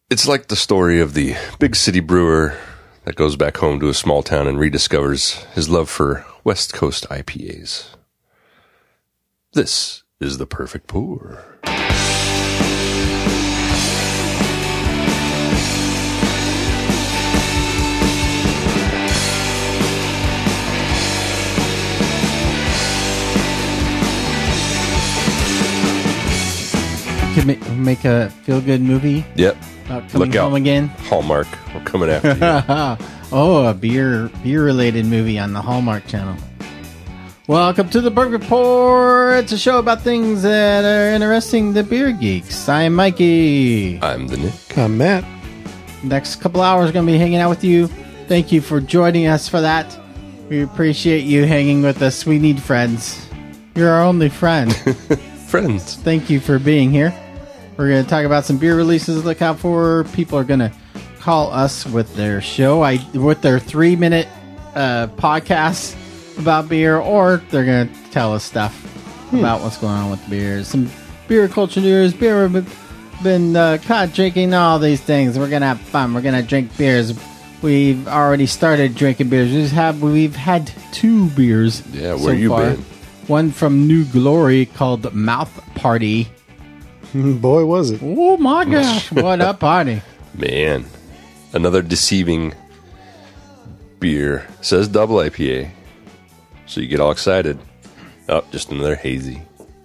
It's like the story of the big city brewer that goes back home to a small town and rediscovers his love for West Coast IPAs. This is the perfect pour. Could make a feel-good movie. Yep. About coming Look out. home again. Hallmark. We're coming after you. Oh, a beer-related movie on the Hallmark Channel. Welcome to the Perfect Pour. It's a show about things that are interesting to beer geeks. I'm Mikey. I'm the Nick. I'm Matt. Next couple hours, going to be hanging out with you. Thank you for joining us for that. We appreciate you hanging with us. We need friends. You're our only friend. Friends. Thank you for being here. We're going to talk about some beer releases to look out for. People are going to call us with their show, with their 3-minute podcasts about beer, or they're going to tell us stuff about what's going on with beers. Some beer culture news, beer been caught drinking, all these things. We're going to have fun. We're going to drink beers. We've already started drinking beers. We've had 2 beers. Yeah, where so you far. been? One from New Glory called Mouth Party. Boy, was it. Oh my gosh, what a party. Man. Another deceiving beer. Says double IPA. So you get all excited. Oh, just another hazy.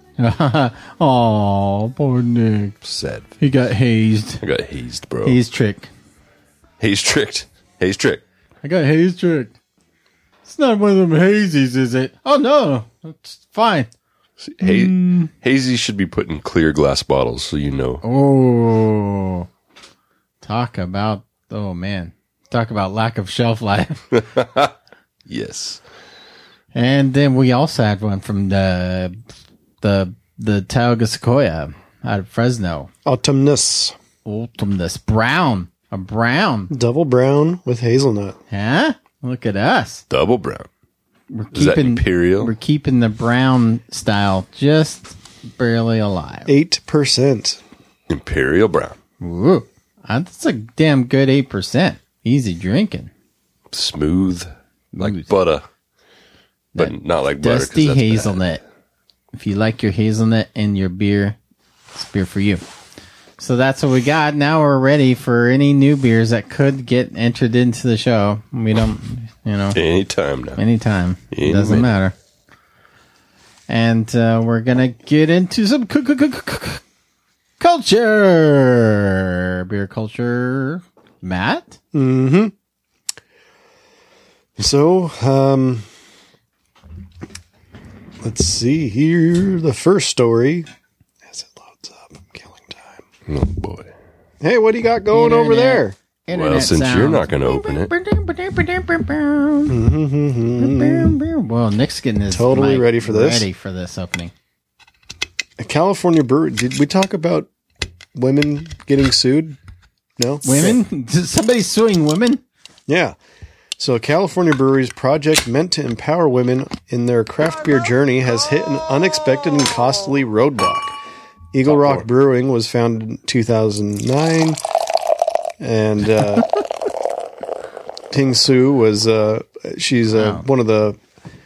Oh, poor Nick. Sad. He got hazed. I got hazed, bro. Haze trick. Haze tricked. Haze trick. I got haze tricked. It's not one of them hazies, is it? Oh, no. It's fine. Hazy should be put in clear glass bottles so you know. Oh. Talk about lack of shelf life. Yes. And then we also had one from the Tioga Sequoia out of Fresno. Autumnus. Brown. A brown. Double brown with hazelnut. Huh? Look at us. Double brown. We're Is that Imperial? We're keeping the brown style just barely alive. 8%. Imperial brown. Ooh, that's a damn good 8%. Easy drinking. Smooth. Like butter. But not like butter. Dusty that's hazelnut. bad. If you like your hazelnut in your beer, it's beer for you. So that's what we got. Now we're ready for any new beers that could get entered into the show. We don't, Anytime now. anytime. Any Doesn't minute. matter. And we're going to get into some culture. Beer culture. Matt? Mm-hmm. So, let's see here. The first story. As it loads up, I'm killing time. Oh, boy. Hey, what do you got going over there? Well, since you're not going to open it. Well, Nick's getting his Totally mic ready for this. Ready for this opening. A California brewery. Did we talk about women getting sued? No? Women? Somebody's suing women? Yeah. So a California brewery's project meant to empower women in their craft beer journey has hit an unexpected and costly roadblock. Eagle Rock Brewing was founded in 2009, and Ting Su was she's one of the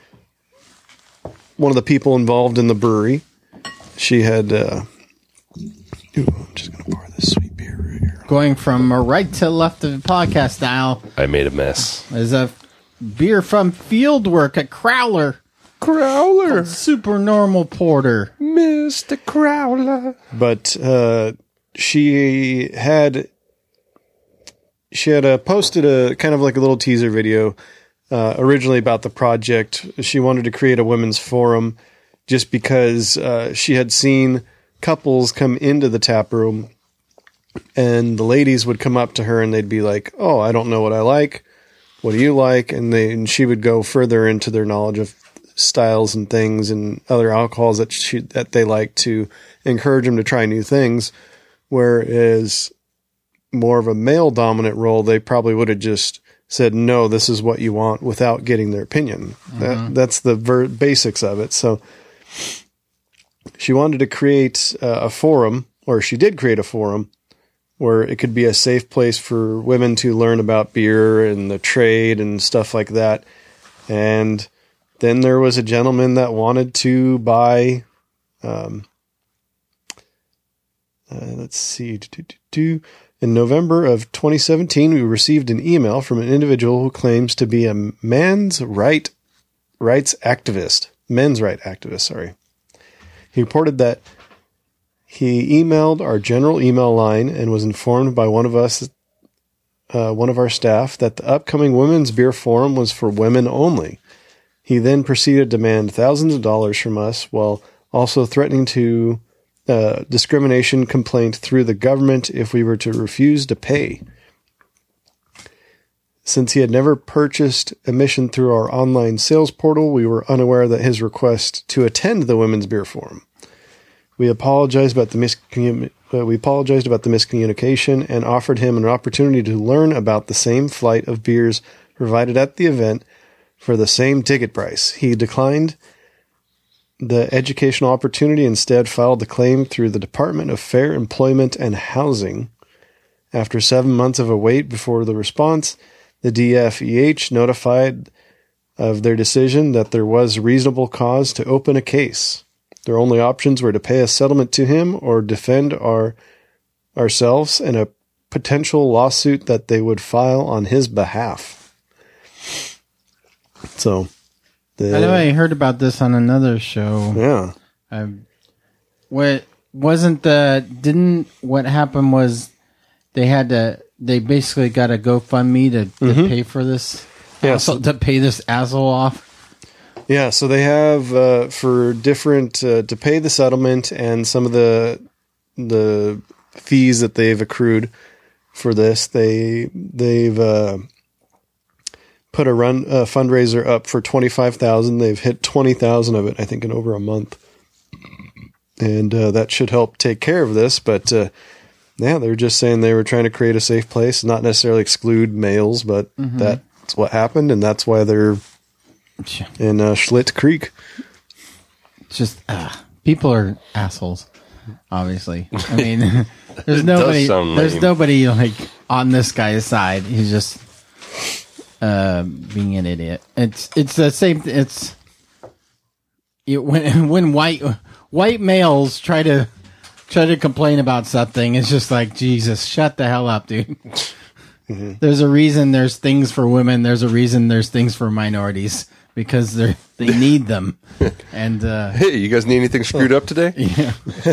people involved in the brewery. She had I'm just gonna pour this sweet beer right here. Going from right to left of the podcast style I made a mess. is a beer from Fieldwork, a Crowler. Super normal porter. Mr. Crowler. But she had posted a kind of like a little teaser video originally about the project. She wanted to create a women's forum just because she had seen couples come into the tap room and the ladies would come up to her and they'd be like, "Oh, I don't know what I like. What do you like?" And she would go further into their knowledge of styles and things and other alcohols that they like to encourage them to try new things. Whereas more of a male dominant role, they probably would have just said, "No, this is what you want," without getting their opinion. That's the basics of it. So she wanted to create a forum, or she did create a forum where it could be a safe place for women to learn about beer and the trade and stuff like that. And then there was a gentleman that wanted to buy, let's see, in November of 2017, we received an email from an individual who claims to be a men's rights activist. He reported that he emailed our general email line and was informed by one of our staff that the upcoming Women's Beer Forum was for women only. He then proceeded to demand thousands of dollars from us while also threatening to discrimination complaint through the government if we were to refuse to pay. Since he had never purchased admission through our online sales portal, we were unaware that his request to attend the Women's Beer Forum. We apologized about the miscommunication and offered him an opportunity to learn about the same flight of beers provided at the event for the same ticket price. He declined the educational opportunity, instead filed the claim through the Department of Fair Employment and Housing. After 7 months of a wait before the response, the DFEH notified of their decision that there was reasonable cause to open a case. Their only options were to pay a settlement to him or defend ourselves in a potential lawsuit that they would file on his behalf. So, I know I heard about this on another show. Yeah. What happened was they basically got a GoFundMe to pay for this. Yeah, to pay this asshole off. Yeah, so they have for different to pay the settlement and some of the fees that they've accrued for this. They've put a fundraiser up for $25,000. They've hit 20,000 of it, I think, in over a month, and that should help take care of this. But yeah, they were just saying they were trying to create a safe place, not necessarily exclude males, but that's what happened, and that's why they're in Schlitt Creek. Just people are assholes, obviously. I mean, there's nobody like on this guy's side. He's just being an idiot. It's the same. When white males try to complain about something, it's just like, Jesus, shut the hell up, dude. There's a reason there's things for women. There's a reason there's things for minorities. Because they need them. And hey, you guys need anything screwed up today? Yeah.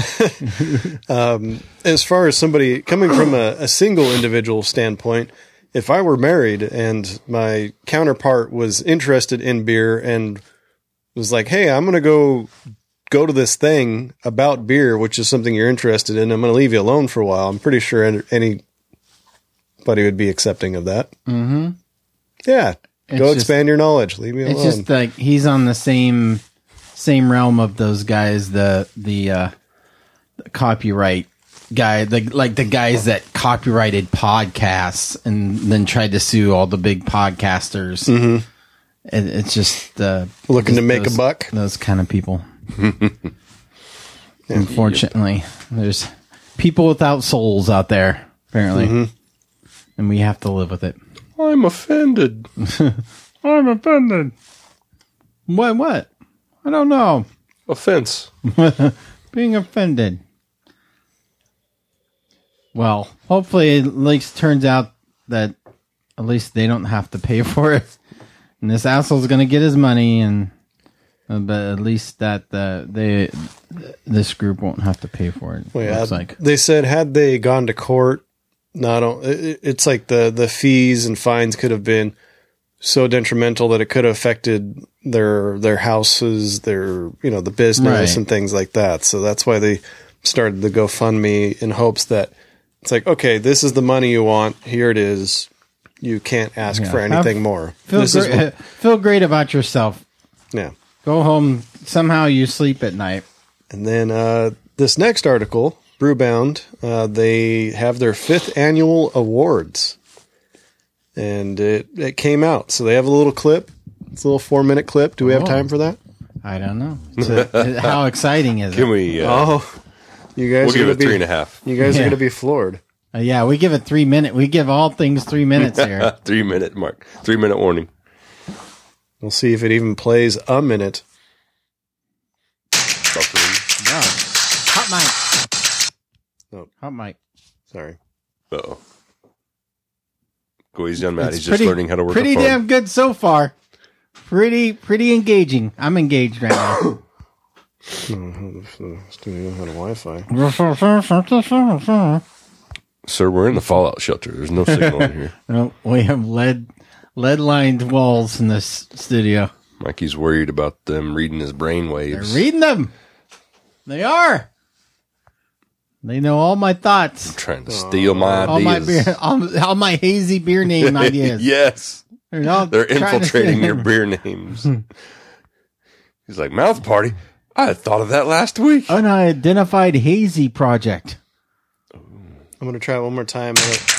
As far as somebody coming from a single individual standpoint, if I were married and my counterpart was interested in beer and was like, "Hey, I'm going to go to this thing about beer, which is something you're interested in. I'm going to leave you alone for a while." I'm pretty sure anybody would be accepting of that. Mm-hmm. Yeah. Go expand your knowledge. Leave me alone. It's just like he's on the same realm of those guys, the copyright guy, the guys that copyrighted podcasts and then tried to sue all the big podcasters. Mm-hmm. It's just looking to make a buck. Those kind of people. Unfortunately, there's people without souls out there, apparently, and we have to live with it. I'm offended. I'm offended. What? I don't know. Offense. Being offended. Well, hopefully it at least turns out that at least they don't have to pay for it. And this asshole's going to get his money, and but at least that this group won't have to pay for it. Well, yeah, they said had they gone to court, it's like the fees and fines could have been so detrimental that it could have affected their houses, the business and things like that. So that's why they started the GoFundMe in hopes that it's like, okay, this is the money you want. Here it is. You can't ask for anything more. Feel great about yourself. Yeah. Go home. Somehow you sleep at night. And then this next article, Brewbound, they have their 5th annual awards, and it came out. So they have a little clip. It's a little 4-minute clip. Do we have time for that? I don't know. How exciting is it? Can we? You guys we'll give it 3.5. You guys are going to be floored. Yeah, we give it 3 minutes. We give all things 3 minutes here. 3 minute mark. 3 minute warning. We'll see if it even plays a minute. No. Hot mic. Oh. Hot mic. Sorry. Uh-oh. Go easy on Matt. It's He's just learning how to work a pretty phone. damn good so far. Pretty engaging. I'm engaged right now. Studio had a Wi-Fi. Sir, we're in the fallout shelter. There's no signal in here. No, we have lead-lined walls in this studio. Mikey's worried about them reading his brain They're waves. reading them. They are. They know all my thoughts. Trying to steal my All my ideas. beer, all my hazy beer name ideas. Yes. They're Infiltrating your beer names. He's like, mouth party? I had thought of that last week. Unidentified hazy project. I'm going to try it one more time.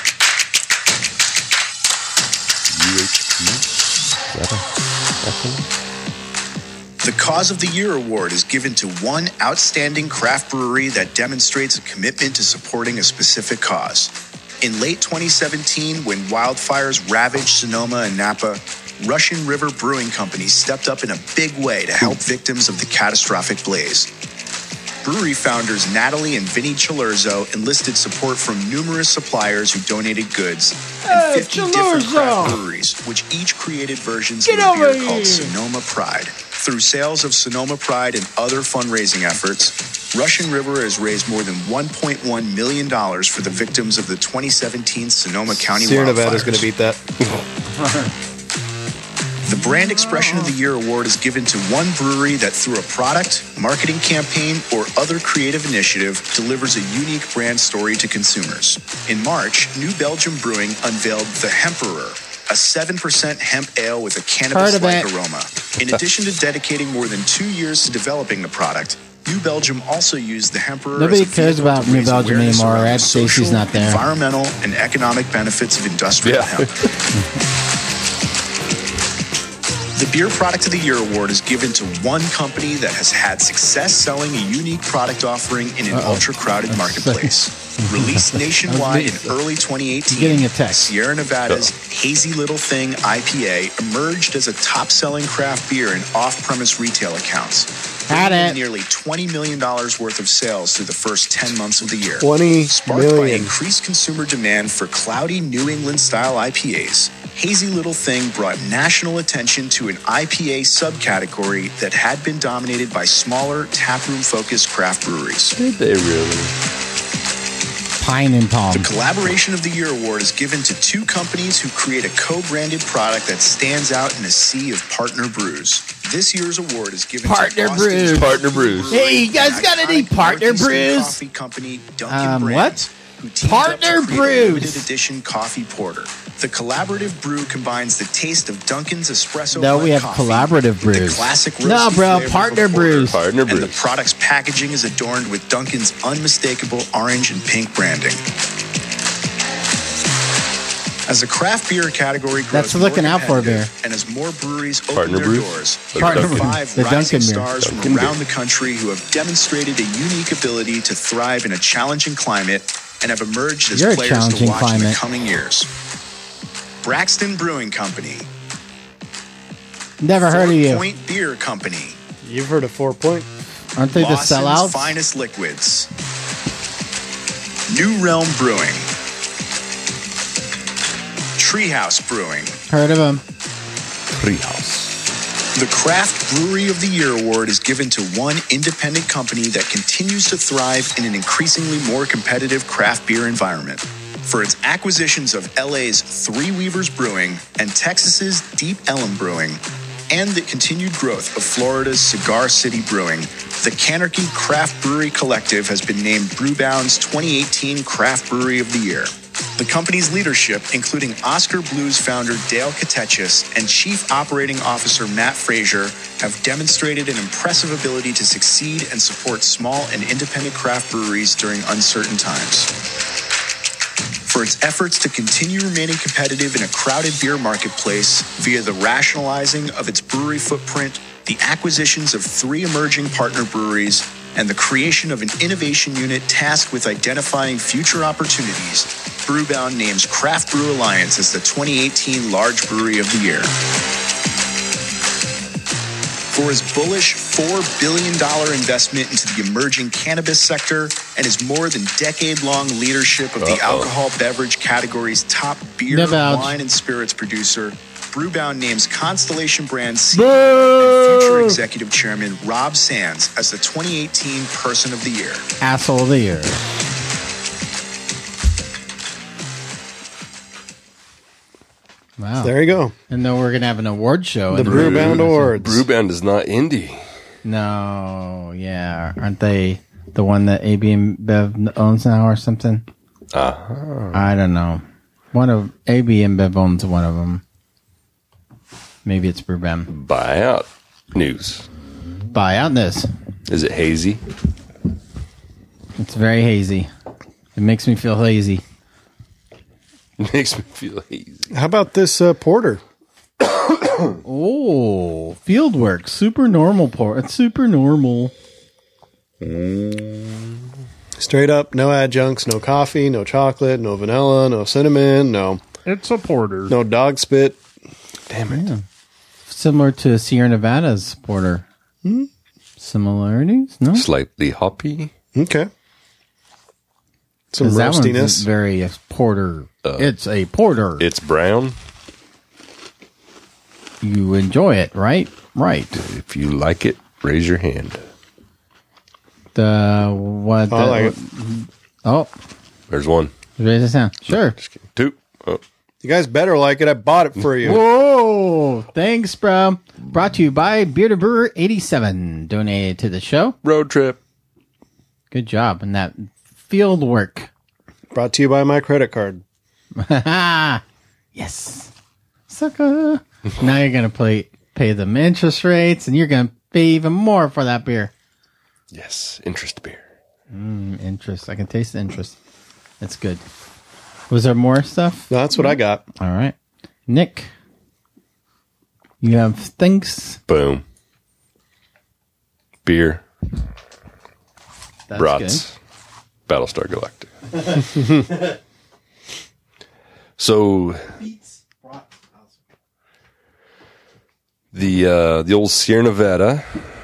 The Cause of the Year award is given to one outstanding craft brewery that demonstrates a commitment to supporting a specific cause. In late 2017, when wildfires ravaged Sonoma and Napa, Russian River Brewing Company stepped up in a big way to help victims of the catastrophic blaze. Brewery founders Natalie and Vinny Chilurzo enlisted support from numerous suppliers who donated goods and 50 different craft breweries, which each created versions of a beer called Sonoma Pride. Through sales of Sonoma Pride and other fundraising efforts, Russian River has raised more than $1.1 million for the victims of the 2017 Sonoma County Sierra wildfires. Nevada's going to beat that. The Brand Expression of the Year award is given to one brewery that through a product, marketing campaign, or other creative initiative delivers a unique brand story to consumers. In March, New Belgium Brewing unveiled The Hemperor, a 7% hemp ale with a cannabis-like aroma. In addition to dedicating more than 2 years to developing the product, New Belgium also used the Hemperor. Nobody as a cares vehicle about to New raise Belgium awareness anymore. around Ed the social, Stacy's not there. environmental, and economic benefits of industrial hemp. The Beer Product of the Year award is given to one company that has had success selling a unique product offering in an ultra-crowded marketplace. Released nationwide in early 2018, Getting a text. Sierra Nevada's Hazy Little Thing IPA emerged as a top-selling craft beer in off-premise retail accounts. Had bringing in it. nearly $20 million worth of sales through the first 10 months of the year. 20 Sparked by million. increased consumer demand for cloudy New England-style IPAs, Hazy Little Thing brought national attention to an IPA subcategory that had been dominated by smaller, taproom-focused craft breweries. Did they really? Pine and Palm. The Collaboration of the Year award is given to two companies who create a co-branded product that stands out in a sea of partner brews. This year's award is given Partner to Boston's Brews. Partner Brews. Hey, you guys got any iconic Partner Northeastern Brews? Coffee company Dunkin' What? Brands, who teamed Partner up to create a Brews. limited edition coffee porter. The collaborative brew combines the taste of Dunkin's espresso No, we blend have coffee collaborative with brews. the classic No, roasty bro, flavor of Partner a porter. Brews. Partner And the Brews. product's packaging is adorned with Dunkin's unmistakable orange and pink branding. As the craft beer category grows That's more looking out for a beer. competitive and as more breweries open Partner their Brews? doors, Partner here are Brews. 5 The rising Dunkin' beer. stars Dunkin' from around beer. the country who have demonstrated a unique ability to thrive in a challenging climate and have emerged as You're a players to challenging watch in the climate. coming years. Braxton Brewing Company, Never heard of Fort you. Point Beer Company, You've heard of 4 Point? Aren't they the Boston's sellouts? finest liquids, New Realm Brewing, Treehouse Brewing. Heard of them. Treehouse. The Craft Brewery of the Year award is given to one independent company that continues to thrive in an increasingly more competitive craft beer environment. For its acquisitions of LA's Three Weavers Brewing and Texas's Deep Ellum Brewing, and the continued growth of Florida's Cigar City Brewing, the Canarchy Craft Brewery Collective has been named Brewbound's 2018 Craft Brewery of the Year. The company's leadership, including Oscar Blues founder Dale Katechis and Chief Operating Officer Matt Frazier, have demonstrated an impressive ability to succeed and support small and independent craft breweries during uncertain times. For its efforts to continue remaining competitive in a crowded beer marketplace via the rationalizing of its brewery footprint, the acquisitions of 3 emerging partner breweries, and the creation of an innovation unit tasked with identifying future opportunities, Brewbound names Craft Brew Alliance as the 2018 Large Brewery of the Year. For his bullish $4 billion investment into the emerging cannabis sector and his more than decade-long leadership of the alcohol beverage category's top beer, wine, and spirits producer, Brewbound names Constellation Brands CEO and future executive chairman Rob Sands as the 2018 Person of the Year. Asshole of the Year. Wow. There you go. And then we're going to have an award show. The Brewbound Awards. Brewbound is not indie. No, yeah. Aren't they the one that AB and Bev owns now or something? I don't know. One of AB and Bev owns one of them. Maybe it's Brewbound. Buyout news. Buyout this. Is it hazy? It's very hazy. It makes me feel lazy. Makes me feel hazy. How about this porter? Oh, Fieldwork. Super normal pour. It's super normal. Straight up, no adjuncts, no coffee, no chocolate, no vanilla, no cinnamon, no It's a porter. no dog spit. Damn it. Yeah. Similar to Sierra Nevada's porter. Similarities? No? Slightly hoppy. Okay. Some 'Cause that one's roastiness. very porter. It's a porter. It's brown. You enjoy it, right? Right. If you like it, raise your hand. The what? I like it. Oh, There's one. raise the sound. Sure. Just kidding. Two. Oh. You guys better like it. I bought it for you. Whoa! Thanks, bro. Brought to you by Bearded Brewer 87. Donated to the show. Road trip. Good job. And that field work. Brought to you by my credit card. Yes. Sucker. Now you're going to pay them interest rates, and you're going to pay even more for that beer. Yes. Interest beer. Interest. I can taste the interest. That's good. Was there more stuff? No, that's what I got. All right. Nick, you have things. Boom. Beer. That's Brats. Battlestar Galactica. So the old Sierra Nevada,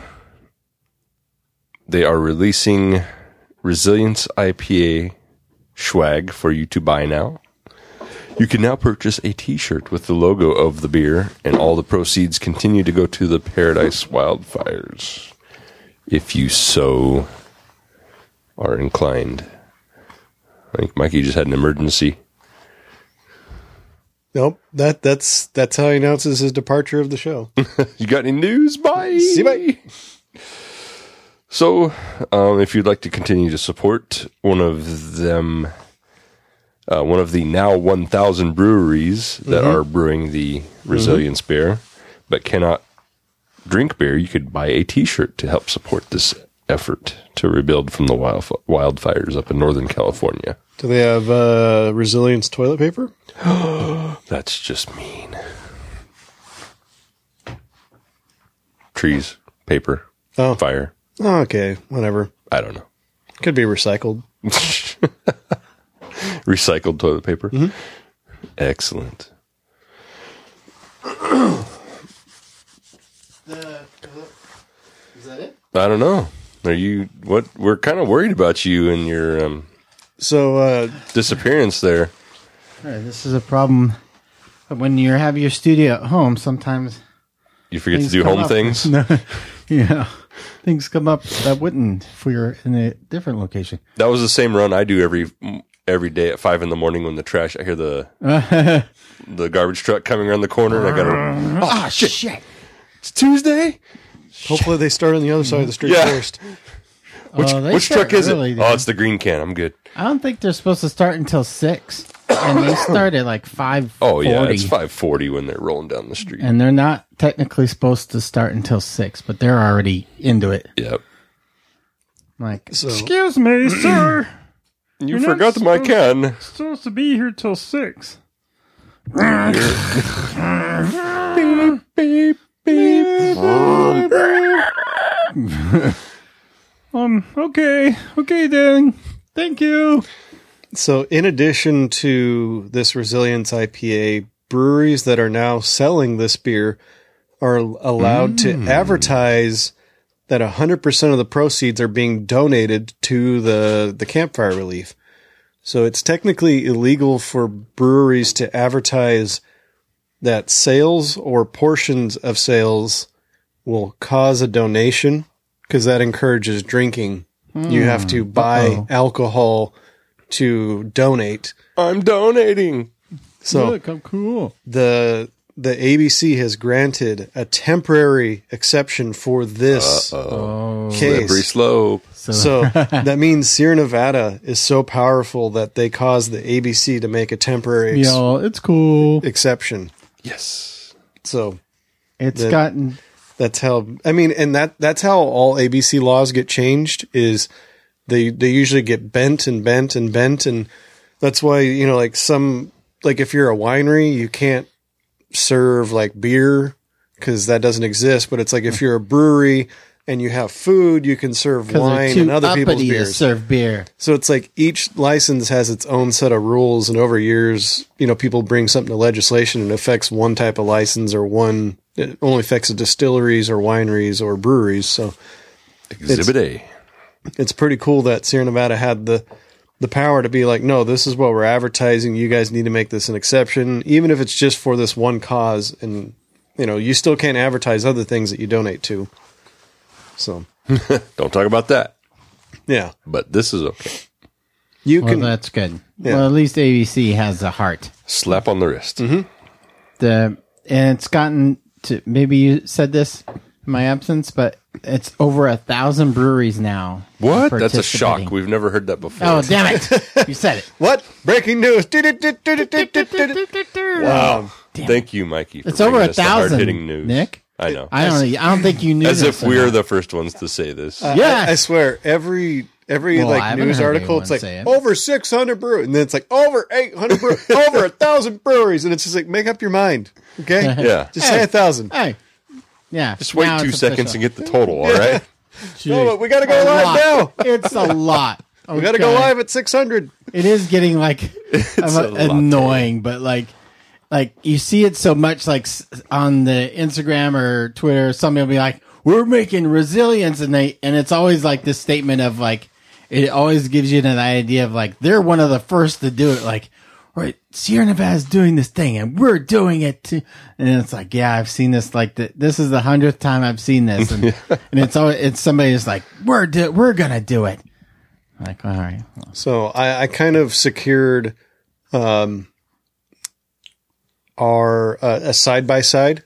they are releasing Resilience IPA swag for you to buy now. You can now purchase a t-shirt with the logo of the beer, and all the proceeds continue to go to the Paradise Wildfires, if you so are inclined. I think Mikey just had an emergency. Nope. That's how he announces his departure of the show. You got any news? Bye. See you, bye. So, if you'd like to continue to support one of them, one of the now 1,000 breweries that are brewing the Resilience beer, but cannot drink beer, you could buy a t-shirt to help support this effort to rebuild from the wildfires up in Northern California. Do they have Resilience toilet paper? That's just mean. Trees, paper, Oh. fire. Oh, okay, whatever. I don't know. Could be recycled. Recycled toilet paper. Excellent. Is that it? I don't know. Are you what? We're kind of worried about you and your So, disappearance there. All right, this is a problem. When you have your studio at home, sometimes You forget to things do come home up. things. No, yeah, things come up that wouldn't if we were in a different location. That was the same run I do every day at 5 a.m. when the trash. I hear the garbage truck coming around the corner, and I gotta. Ah, shit! It's Tuesday. hopefully they start on the other side of the street Yeah. first. They Which start truck is early, it? dude. Oh, it's the green can. I'm good. I don't think they're supposed to start until 6, and they start at like 5:40. Oh yeah, it's 5:40 when they're rolling down the street. And they're not technically supposed to start until 6, but they're already into it. Yep. Like, So, Excuse me, sir. You not forgot my can. Supposed to be here till 6. Beep beep beep. Okay then. Thank you. So, in addition to this Resilience IPA, breweries that are now selling this beer are allowed to advertise that 100% of the proceeds are being donated to the campfire relief. So, it's technically illegal for breweries to advertise that sales or portions of sales will cause a donation, because that encourages drinking. You have to buy alcohol to donate. I'm donating. So Look, I'm cool. the ABC has granted a temporary exception for this Slippery case. slope. So that means Sierra Nevada is so powerful that they caused the ABC to make a temporary Yo, it's cool. exception. Yes. So It's the- gotten that's how, I mean, and that's how all ABC laws get changed, is they usually get bent and bent and bent. And that's why, you know, like if you're a winery, you can't serve like beer because that doesn't exist. But it's like if you're a brewery and you have food, you can serve because wine they're too and other people's uppity to beers. serve beer. So it's like each license has its own set of rules, and over years, you know, people bring something to legislation and it affects one type of license or one. It only affects the distilleries or wineries or breweries. So Exhibit A. it's pretty cool that Sierra Nevada had the power to be like, no, this is what we're advertising. You guys need to make this an exception, even if it's just for this one cause. And, you know, you still can't advertise other things that you donate to. So, Don't talk about that. yeah, But this is okay. you Well, can. that's good. Yeah. Well, at least ABC has a heart. Slap on the wrist. Mm-hmm. And it's gotten to, maybe you said this in my absence, but it's over 1,000 breweries now. What? That's a participating. shock. We've never heard that before. Oh, damn it. You said it. What? Breaking news. Wow. Thank you, Mikey. For It's over bringing us the 1,000, hard-hitting news. Nick. I know. I don't think you knew As this if or we're not. the first ones to say this. Yeah. I swear, every Well, I like haven't news heard article, anyone it's like say it. over 600 breweries, and then it's like over 800 breweries, over 1,000 breweries, and it's just like, make up your mind, okay? Yeah. Just say 1,000. Hey. Yeah. Just wait now 2 it's seconds official. and get the total, all right? No, but we got to go A live lot. now. It's a lot. We got to go live at 600. It is getting like a lot, annoying, but like you see it so much, like on the Instagram or Twitter, somebody will be like, "We're making resilience," and it's always like this statement of like, it always gives you an idea of like they're one of the first to do it. Like, right, Sierra Nevada's doing this thing, and we're doing it too. And it's like, yeah, I've seen this. Like, this is the 100th time I've seen this, and it's somebody who's like, we're gonna do it. Like, all right. So I kind of secured our a side-by-side.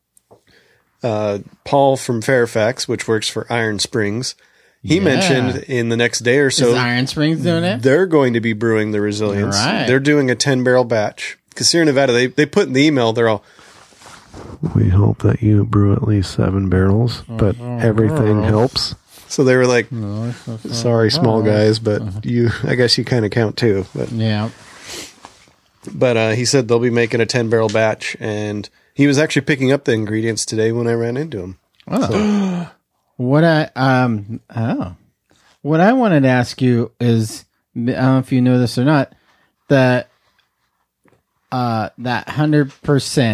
Paul from Fairfax, which works for Iron Springs, he Yeah. mentioned in the next day or Is so Iron Springs doing it? they're going to be brewing the Resilience. Right. They're doing a 10-barrel batch. Because Sierra Nevada, they put in the email, they're all, we hope that you brew at least 7 barrels, but everything helps. So they were like, sorry, small guys, but I guess you kind of count too. Yeah. But he said they'll be making a 10-barrel batch, and he was actually picking up the ingredients today when I ran into him. Oh. What I wanted to ask you is, I don't know if you know this or not, that 100%,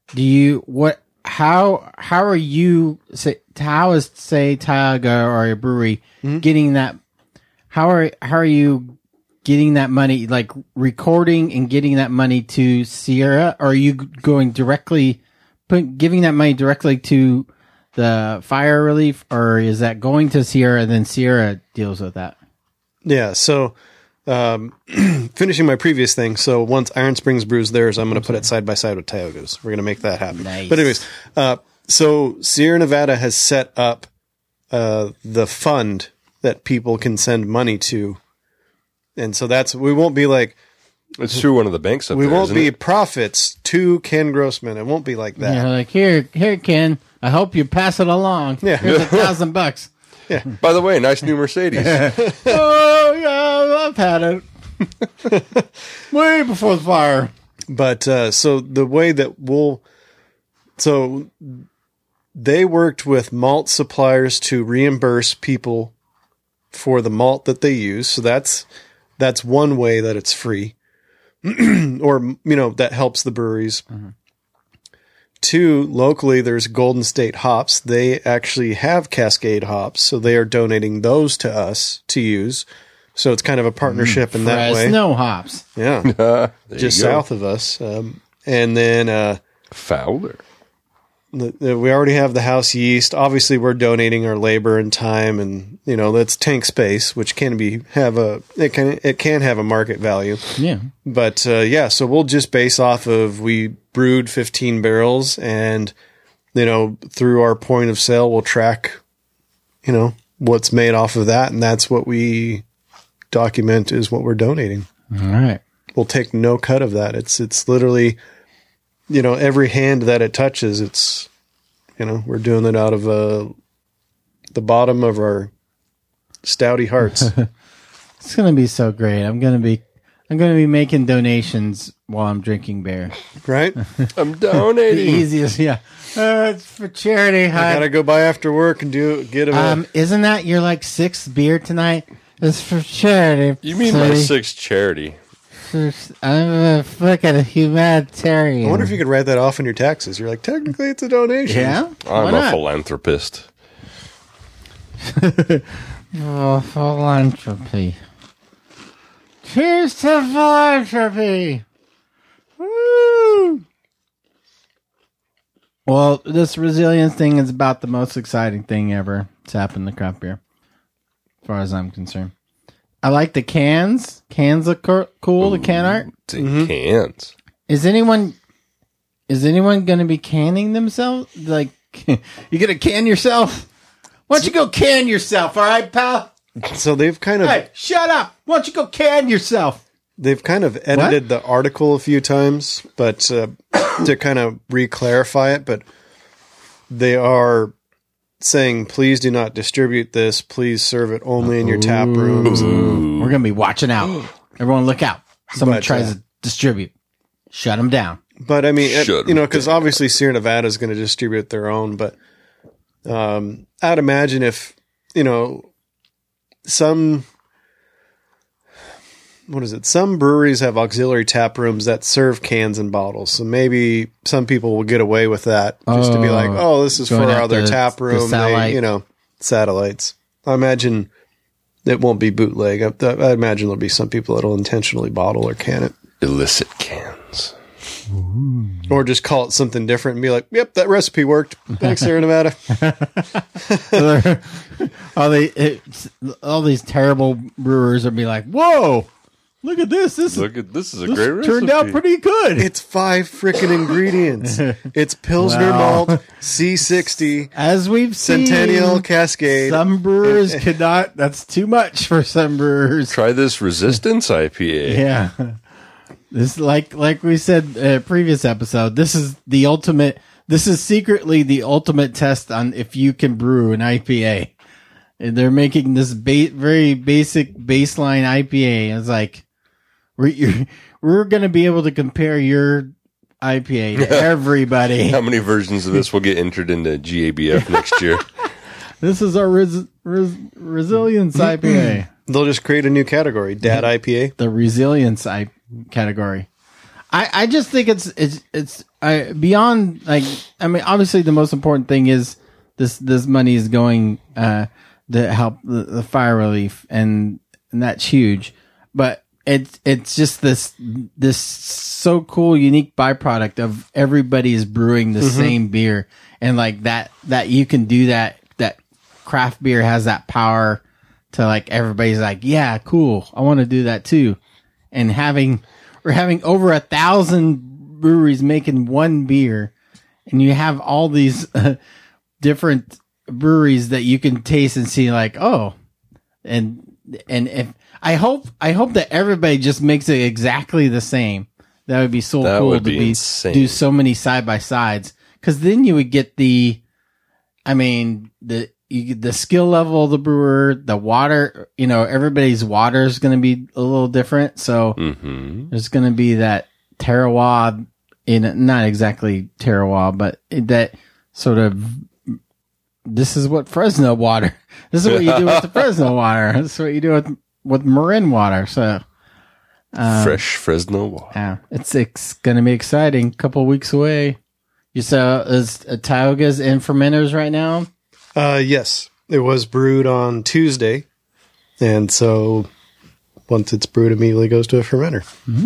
how are you, how is, say, Tioga or a brewery getting that, how are you getting that money, like recording and getting that money to Sierra? Or are you going directly, giving that money directly to the fire relief, or is that going to Sierra and then Sierra deals with that? Yeah, so finishing my previous thing, so once Iron Springs brews theirs, I'm going to put it side by side with Tioga's. We're going to make that happen. Nice. But anyways, so Sierra Nevada has set up the fund that people can send money to. And so we won't be like, It's through one of the banks up we there, won't isn't be it? profits to Ken Grossman. It won't be like that. Yeah, like here, Ken. I hope you pass it along. Yeah. Here's $1,000. By the way, nice new Mercedes. Oh yeah, I've had it way before the fire. But so the way that they worked with malt suppliers to reimburse people for the malt that they use. So that's one way that it's free, or that helps the breweries. Mm-hmm. 2, locally, there's Golden State Hops. They actually have Cascade hops, so they are donating those to us to use. So it's kind of a partnership in that way. Fresno hops. Yeah. Just south of us. And then Fowler. We already have the house yeast. Obviously, we're donating our labor and time, and that's tank space, which can have a market value. Yeah. But so we'll just base off of, we brewed 15 barrels, and through our point of sale, we'll track what's made off of that, and that's what we document is what we're donating. All right. We'll take no cut of that. It's literally, every hand that it touches, it's, we're doing it out of the bottom of our stouty hearts. It's going to be so great. I'm going to be making donations while I'm drinking beer. Right? I'm The donating. easiest, yeah. It's for charity. I gotta go by after work and get a. Isn't that your 6th beer tonight? It's for charity. You mean my 6th charity? I'm a fucking humanitarian. I wonder if you could write that off in your taxes. You're like, technically, it's a donation. Yeah? I'm a philanthropist. Oh, philanthropy. Cheers to philanthropy. Woo! Well, this resilience thing is about the most exciting thing ever to happen to craft beer, as far as I'm concerned. I like the cans. Cans look cool, the can art. Cans. Is anyone going to be canning themselves? Like, you going to can yourself? Why don't you go can yourself, all right, pal? So they've kind of Hey, shut up. Why don't you go can yourself? they've kind of edited the article a few times, but to kind of re-clarify it, but they are saying, please do not distribute this. Please serve it only in your tap rooms. We're going to be watching out. Everyone look out. Someone tries to distribute. Shut them down. But I mean, because obviously Sierra Nevada is going to distribute their own, but I'd imagine if, some breweries have auxiliary tap rooms that serve cans and bottles. So maybe some people will get away with that just to be like, oh, this is for our other tap room. Satellites. I imagine it won't be bootleg. I imagine there'll be some people that'll intentionally bottle or can it. Illicit cans. Or just call it something different and be like, yep, that recipe worked. Thanks, Sierra Nevada. all these terrible brewers will be like, whoa, look at this. This is a great recipe. Turned out pretty good. It's 5 freaking ingredients. It's Pilsner malt, C60, as we've seen, Centennial, Cascade. Some brewers cannot. That's too much for some brewers. Try this Resistance IPA. Yeah. This, like we said previous episode, this is the ultimate. This is secretly the ultimate test on if you can brew an IPA. And they're making this very basic baseline IPA. It's like we're going to be able to compare your IPA to everybody. How many versions of this will get entered into GABF next year? This is our resilience IPA. They'll just create a new category, Dad IPA. The resilience category. I just think it's beyond, like, I mean, obviously the most important thing is this money is going to help the fire relief, and that's huge. But it's just this so cool, unique byproduct of everybody is brewing the same beer, and like that you can do that craft beer has that power to, like, everybody's like, yeah, cool, I want to do that too. And we're having over 1,000 breweries making one beer, and you have all these different breweries that you can taste and see, like, oh, and if I hope that everybody just makes it exactly the same. That would be so cool to be do so many side by sides, because then you would get the skill level of the brewer, the water, everybody's water is going to be a little different. So there's going to be that terroir, not exactly terroir, but that sort of this is what Fresno water. This is what you do with the Fresno water. This is what you do with Marin water. So Fresh Fresno water. yeah, it's going to be exciting. Couple weeks away. You saw is Tioga's in fermenters right now? Yes, it was brewed on Tuesday, and so once it's brewed, immediately goes to a fermenter.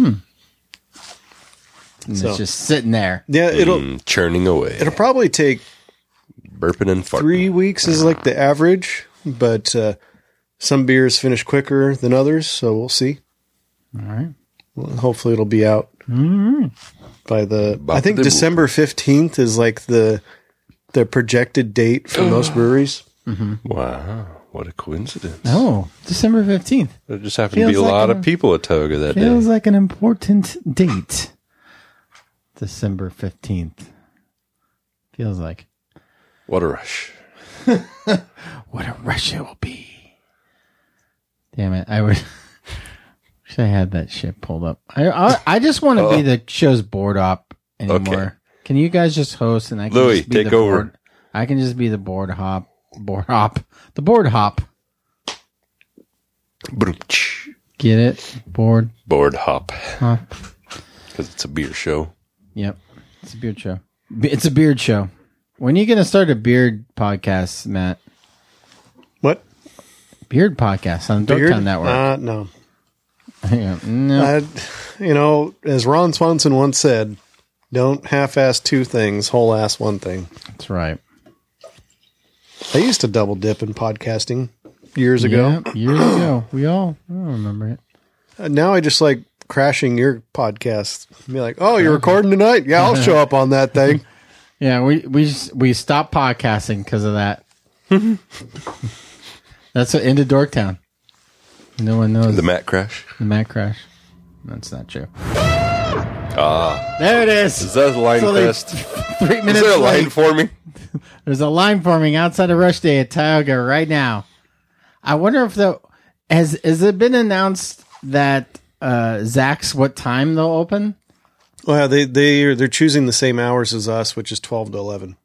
And So- it's just sitting there. Yeah, it'll Churning away. probably take Burping and farting. 3 weeks is like the average, but some beers finish quicker than others, so we'll see. All right. Well, hopefully, it'll be out by the. I think the- December 15th is like the projected date for most breweries. Wow. What a coincidence. Oh, December 15th. There just happened to Feels be a like lot a- of people at Toga that Feels day. like an important date. December 15th. Feels like. What a rush. What a rush it will be. Damn it. I wish I had that shit pulled up. I just want to be the show's board op anymore. Okay. Can you guys just host and I can Louis, just be take the over. board? I can just be the board hop. The board hop. Broom-tsh. Get it? Board Board hop. hop. Because it's a beer show. Yep. It's a beard show. It's a beard show. When are you going to start a beard podcast, Matt? What? Beard podcast on the Beard? Dorktown Network. No. Yeah, no. As Ron Swanson once said, don't half-ass two things, whole-ass one thing. That's right. I used to double dip in podcasting years ago. Yeah, years ago. I don't remember it. Now I just like crashing your podcast. Be like, oh, you're recording tonight? Yeah, I'll show up on that thing. Yeah, we stopped podcasting because of that. That's what ended Dorktown. No one knows The Matt crash. the Matt crash. That's not true. There it is. Is that a line So they- fest? 3 minutes Is there a line late. for me? There's a line forming outside of Rush Day at Tioga right now. I wonder if has it been announced that Zach's what time they'll open? Well, they're choosing the same hours as us, which is 12 to 11.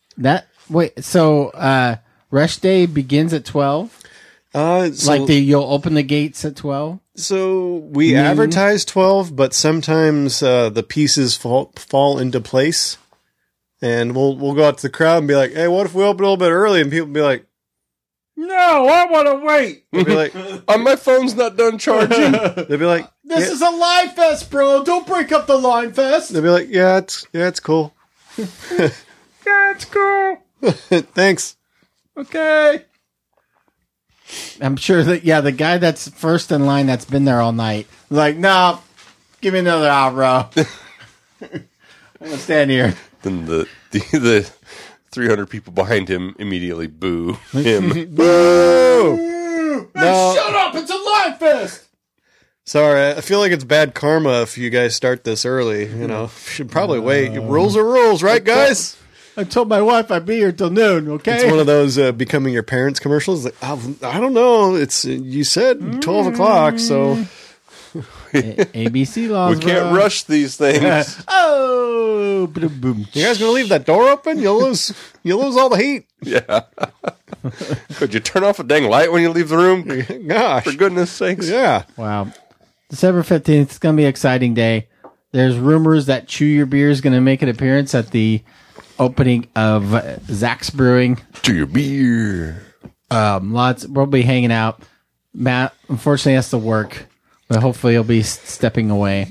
So Rush Day begins at 12. You'll open the gates at 12. So we advertise 12, but sometimes the pieces fall into place, and we'll go out to the crowd and be like, "Hey, what if we open a little bit early?" And people be like, No, I want to wait. "We'll be like, My phone's not done charging. they'll be like, This is a line fest, bro. Don't break up the line fest. they'll be like, yeah, it's cool. That's cool. Thanks." Okay. I'm sure that the guy that's first in line that's been there all night is like, no, give me another hour, bro. I'm gonna stand here. Then the 300 people behind him immediately boo him. Boo! No, Shut up! It's a line fest. sorry. I feel like it's bad karma if you guys start this early. You know, should probably wait. Rules are rules, right, guys? I told my wife I'd be here till noon. Okay. It's one of those becoming your parents commercials. Like, I don't know. It's you said 12 o'clock, so ABC laws. We can't bro. rush these things. Oh, boom, boom. you guys gonna leave that door open? You'll lose all the heat. Yeah. Could you turn off a dang light when you leave the room? Gosh, For goodness sakes. yeah. Wow. December 15th. It's gonna be an exciting day. There's rumors that Chew Your Beer is gonna make an appearance at the opening of Zach's Brewing. To your beer. We'll be hanging out. Matt, unfortunately, has to work, but hopefully he'll be stepping away.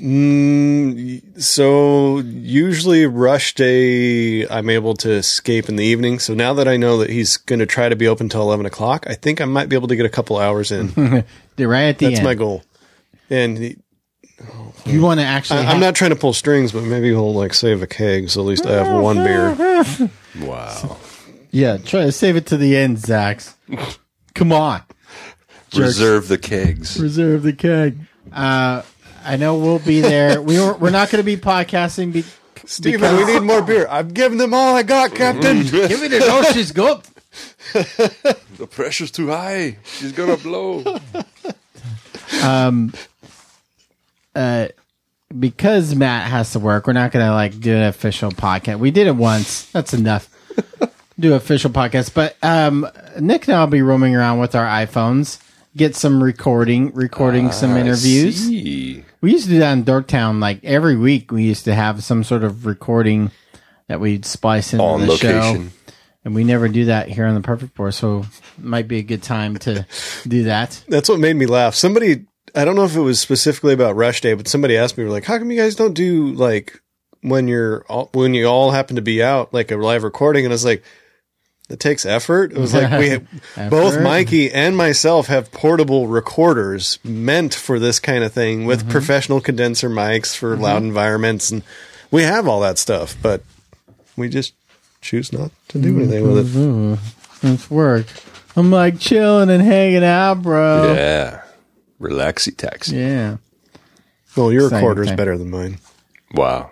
So usually rush day, I'm able to escape in the evening. So now that I know that he's going to try to be open till 11 o'clock, I think I might be able to get a couple hours in. Right at the That's end. my goal. And You want to actually? I'm not trying to pull strings, but maybe he'll like save a keg, so at least I have one beer. Wow. Yeah, try to save it to the end, Zax. Come on, jerks. Reserve the kegs. Reserve the keg. I know we'll be there. We're not going to be podcasting. Steven, we need more beer. I've given them all I got, Captain. Give me the no, she's good. The pressure's too high. She's gonna blow. Because Matt has to work, we're not going to do an official podcast. We did it once. That's enough. do official podcasts. But Nick and I will be roaming around with our iPhones, get some recording some interviews. See. We used to do that in Dorktown. Like every week, we used to have some sort of recording that we'd splice into On the location. show. And we never do that here on the Perfect Pour, so it might be a good time to do that. That's what made me laugh. Somebody, I don't know if it was specifically about Rush Day, but somebody asked me, like, how come you guys don't do like when you all happen to be out, like a live recording? And I was like, it takes effort. It was like both Mikey and myself have portable recorders meant for this kind of thing with professional condenser mics for loud environments. And we have all that stuff, but we just choose not to do anything with it. It's work. I'm like chilling and hanging out, bro. Yeah. Relaxy taxi. Yeah. Well, your Same recorder's thing. better than mine. Wow.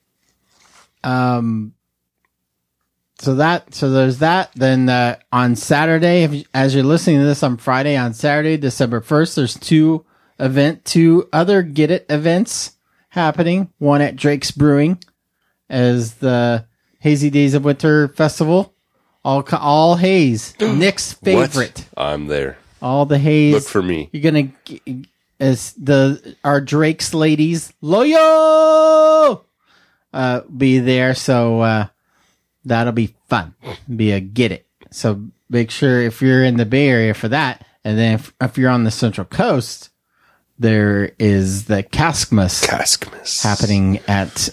So there's that. Then on Saturday, as you're listening to this on Friday, on Saturday, December 1st, there's two other Get It events happening. One at Drake's Brewing as the Hazy Days of Winter Festival. All haze. Nick's favorite. What? I'm there. All the haze. Look for me. You're gonna as our Drake's ladies, Loyo, be there. So that'll be fun. Be a Get It. So make sure if you're in the Bay Area for that, and then if you're on the Central Coast, there is the Caskmas happening at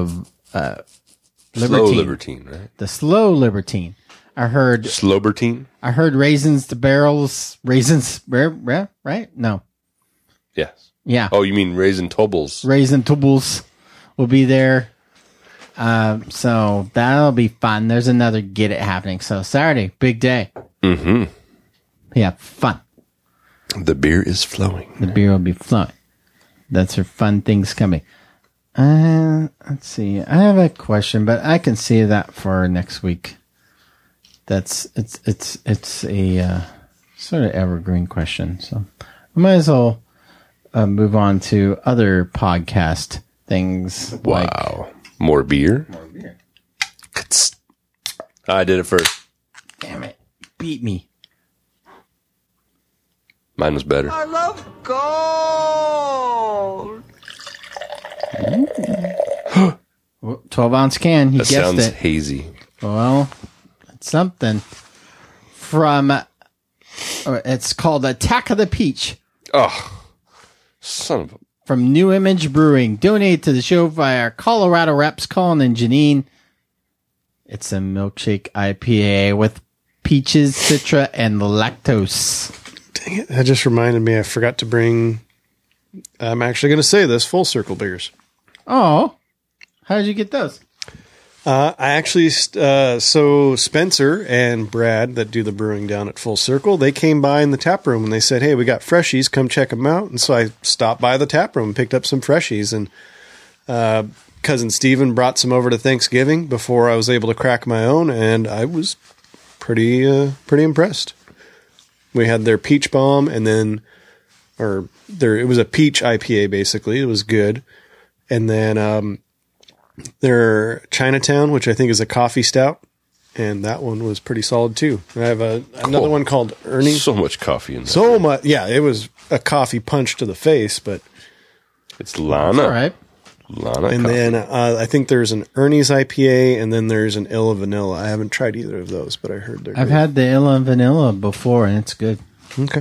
Slow Libertine, right? the Slow Libertine. I heard Slobertine? raisins to barrels, right? No. Yes. Yeah. Oh, you mean Raisin Tobbles? Raisin Tubbles will be there. So that'll be fun. There's another Get It happening. So Saturday, big day. Mm-hmm. Yeah, fun. The beer is flowing. The beer will be flowing. That's her fun things coming. Let's see. I have a question, but I can save that for next week. It's a sort of evergreen question. So we might as well move on to other podcast things. Wow. More beer? I did it first. Damn it. Beat me. Mine was better. I love gold. 12-ounce can. He That guessed sounds it. hazy. Well, it's something from. It's called Attack of the Peach Oh, son of a... from New Image Brewing. Donate to the show via our Colorado reps, Colin and Janine. It's a milkshake IPA with peaches, citra, and lactose. Dang it. That just reminded me I forgot to bring, I'm actually going to say this, Full Circle beers. Oh, how did you get those? I actually, so Spencer and Brad that do the brewing down at Full Circle, they came by in the tap room and they said, hey, we got freshies, come check them out. And so I stopped by the tap room and picked up some freshies, and cousin Steven brought some over to Thanksgiving before I was able to crack my own, and I was pretty impressed. We had their peach bomb, and then, it was a peach IPA basically. It was good. And then, their Chinatown, which I think is a coffee stout, and that one was pretty solid too. I have another one called Ernie. So much coffee in there. So much, yeah. It was a coffee punch to the face, but It's Lana. All right. Lana and coffee. then I think there's an Ernie's IPA, and then there's an Illa Vanilla. I haven't tried either of those, but I heard they're I've great. had the Illa Vanilla before, and it's good. Okay.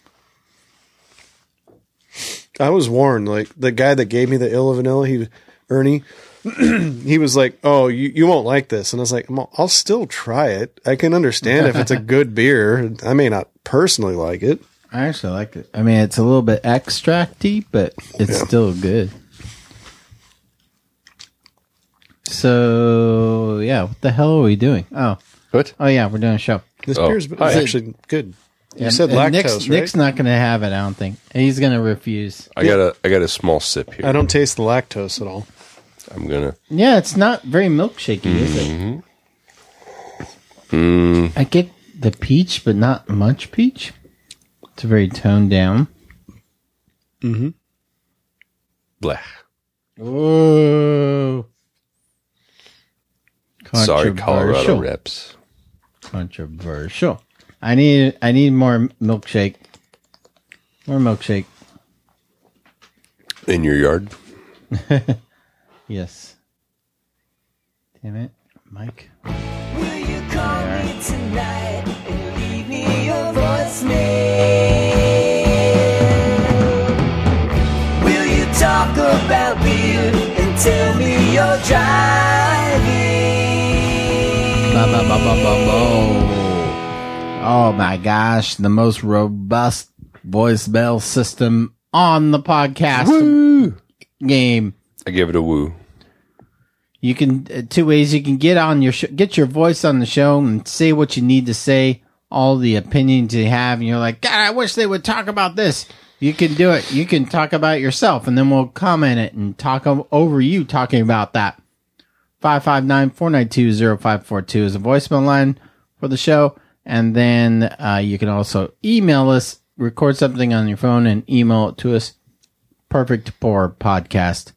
I was warned, like the guy that gave me the Illa Vanilla, Ernie, he was like, "Oh, you won't like this," and I was like, "I'll still try it. I can understand if it's a good beer. I may not personally like it." I actually like it. I mean, it's a little bit extracty, but it's still good. So, yeah, what the hell are we doing? Oh, yeah, we're doing a show. This Oh, beer's hi. actually good. You said And lactose, right? Nick's not going to have it, I don't think. He's going to refuse. I got a small sip here. I don't taste the lactose at all. I'm gonna. Yeah, it's not very milkshakey, is it? I get the peach, but not much peach. It's very toned down. Blech. Oh. Sorry, Colorado Controversial. reps. Controversial. I need more milkshake. More milkshake. In your yard? Yes. Damn it, Mike. Will you call me tonight and leave me your voicemail? Will you talk about beer and tell me you're driving? Oh my gosh, the most robust voicemail system on the podcast game. I give it a woo. You can two ways you can get on your get your voice on the show and say what you need to say, all the opinions you have, and you're like, God, I wish they would talk about this. You can do it. You can talk about it yourself, and then we'll comment it and talk over you talking about that. 559-492-0542 is a voicemail line for the show, and then you can also email us, record something on your phone, and email it to us. Perfect Pour Podcast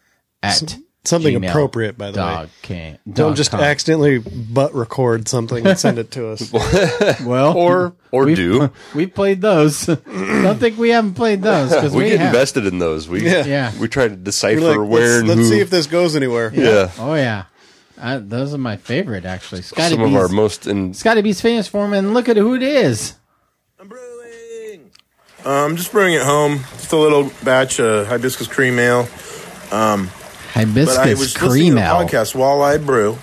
at Something Gmail. appropriate, by the way. Don't just com. accidentally butt record something and send it to us. Well, Or do. We played those. Don't think we haven't played those because We get have. invested in those. We Yeah. we try to decipher You're like, where and let's who. see if this goes anywhere. Yeah. Oh yeah, those are my favorite actually. Scotty Some of B's, our most in Scotty B's famous for 'em, and look at who it is. I'm brewing. I'm just brewing at home. Just a little batch of hibiscus cream ale. But I Hibiscus was listening cream to the ale. podcast while I brew,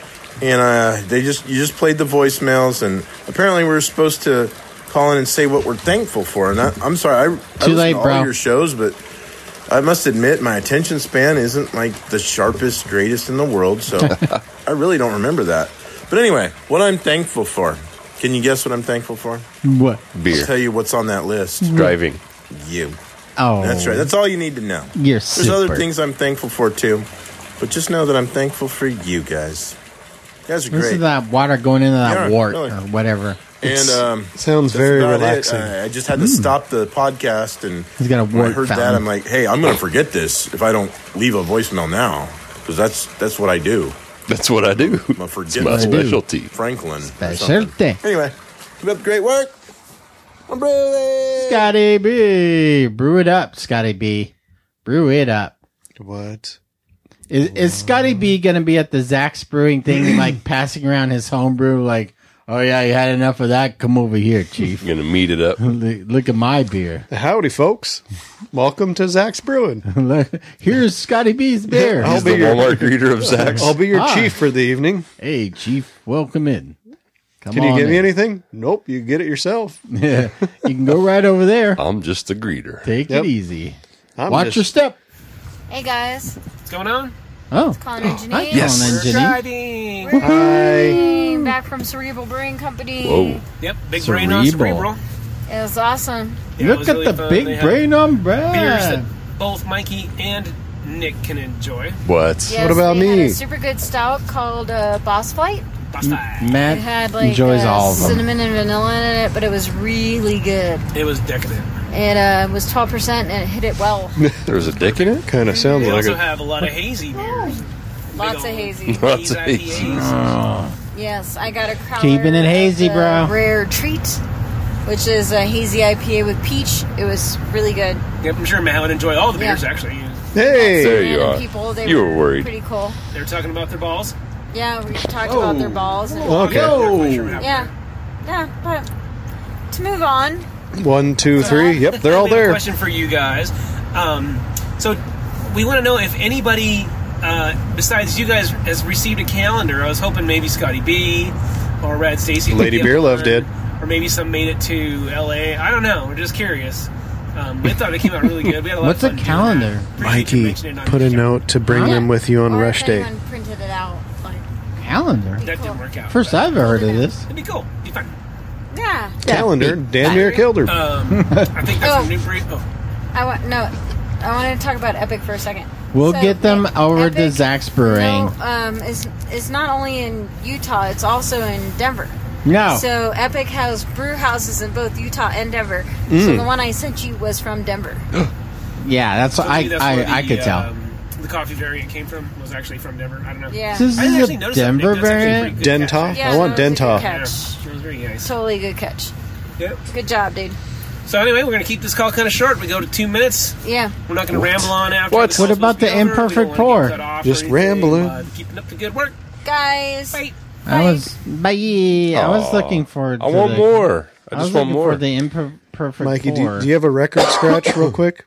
and you just played the voicemails, and apparently we're supposed to call in and say what we're thankful for. And I'm sorry, I listen late, to all bro. your shows, but I must admit my attention span isn't like the sharpest, greatest in the world, so I really don't remember that. But anyway, what I'm thankful for. Can you guess what I'm thankful for? What? I'll beer. tell you what's on that list. Driving. You. Oh, That's right. That's all you need to know. You're There's other super. things I'm thankful for too, but just know that I'm thankful for you guys. You guys are This great. is that water going into that Yeah, wart really. or whatever. And Sounds that's very about relaxing. it. I just had to stop the podcast, and He's got a when I wart heard that, fountain. I'm like, hey, I'm going to forget this if I don't leave a voicemail now, because that's what I do. That's what I do. I'm a It's forget my I do. specialty. Franklin. or Specialty. something. Anyway, keep up the great work. I'm brewing. Scotty B, brew it up, Scotty B, brew it up. What? Is Scotty B gonna be at the Zach's Brewing thing, like passing around his homebrew? Like, oh yeah, you had enough of that. Come over here, Chief. I'm gonna meet it up. Look at my beer. Howdy, folks. Welcome to Zach's Brewing. Look, here's Scotty B's beer. I'll He's be the your- Walmart greeter of Zach's. I'll be your Hi. chief for the evening. Hey, Chief, welcome in. Come Can you on give me in. anything? Nope, you get it yourself. Yeah, you can go right over there. I'm just a greeter. Take Yep. it easy. I'm Watch just- your step. Hey guys, What's going on? Oh, Colin and Janine. hi, Yes. Colin and We're Janine. driving. Hi. Back from Cerebral Brewing Company. Whoa. Yep, big brain on Cerebral. cerebral. It was awesome. Yeah, it Look was at really the fun. big They had brain on beers Brad. that both Mikey and Nick can enjoy. What? Yes, What about they had me? a super good stout called Boss Fight. Boss fight. Matt It had like enjoys all of them. cinnamon and vanilla in it, but it was really good. It was decadent. It was 12% and it hit it well. There was a dick in it? Kind of sounds They like also it. have a lot of hazy beers. Lots of Big ol' hazy. Lots of hazy hazy. IPAs. Yes, I got a crowler Keeping it hazy, of the bro. Rare Treat, which is a hazy IPA with peach. It was really good. Yep, I'm sure Matt would enjoy all the Yeah. beers, actually. Hey. There you Random are. People, they You were worried. Pretty cool. They were talking about their balls. Yeah, we talked about their balls. And Okay. I'm not quite sure what happened Yeah, yeah, but to move on. 1, 2, 3. Yep, they're all We have a there. question for you guys. So we want to know if anybody besides you guys has received a calendar. I was hoping maybe Scotty B or Rad Stacy, would Lady get Beer Love one, did. or maybe some made it to LA. I don't know. We're just curious. We thought it came out really good. We had a lot What's of a fun doing calendar? that. Appreciate you Mikey, mentioning it on put your a show. note to bring them with you on Or rush if day. anyone printed it out. Like, Calendar. That didn't work out. First but I've ever heard of this. it'd be cool. It'd be fun. yeah. Calendar, damn near killed her. I think that's Oh. a new breed. Oh, I wanted to talk about Epic for a second. We'll So, get them over to Epic, Zach's Brewing. is not only in Utah, it's also in Denver. No. So Epic has brew houses in both Utah and Denver. So the one I sent you was from Denver. Yeah, that's what maybe that's where I the, could tell. the coffee variant came from was actually from Denver. I don't know. Yeah. This I didn't is actually a notice that, Denver Nick. That's actually a variant? pretty good Dentah? catch. Yeah, I want that was a good Dentah. catch. It was very nice. Totally good catch. Yep. Good job, dude. So anyway, we're going to keep this call kind of short. We go to 2 minutes. Yeah. We're not going to ramble on after. What? this What call's about supposed to the be over. We imperfect don't wanna pour? get cut off or Just anything, rambling. Keeping up the good work. Guys. Bye. I was looking for. I want more. I just want looking more. for the imperfect Mikey, pour. do you have a record scratch real quick?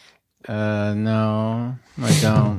No, I don't.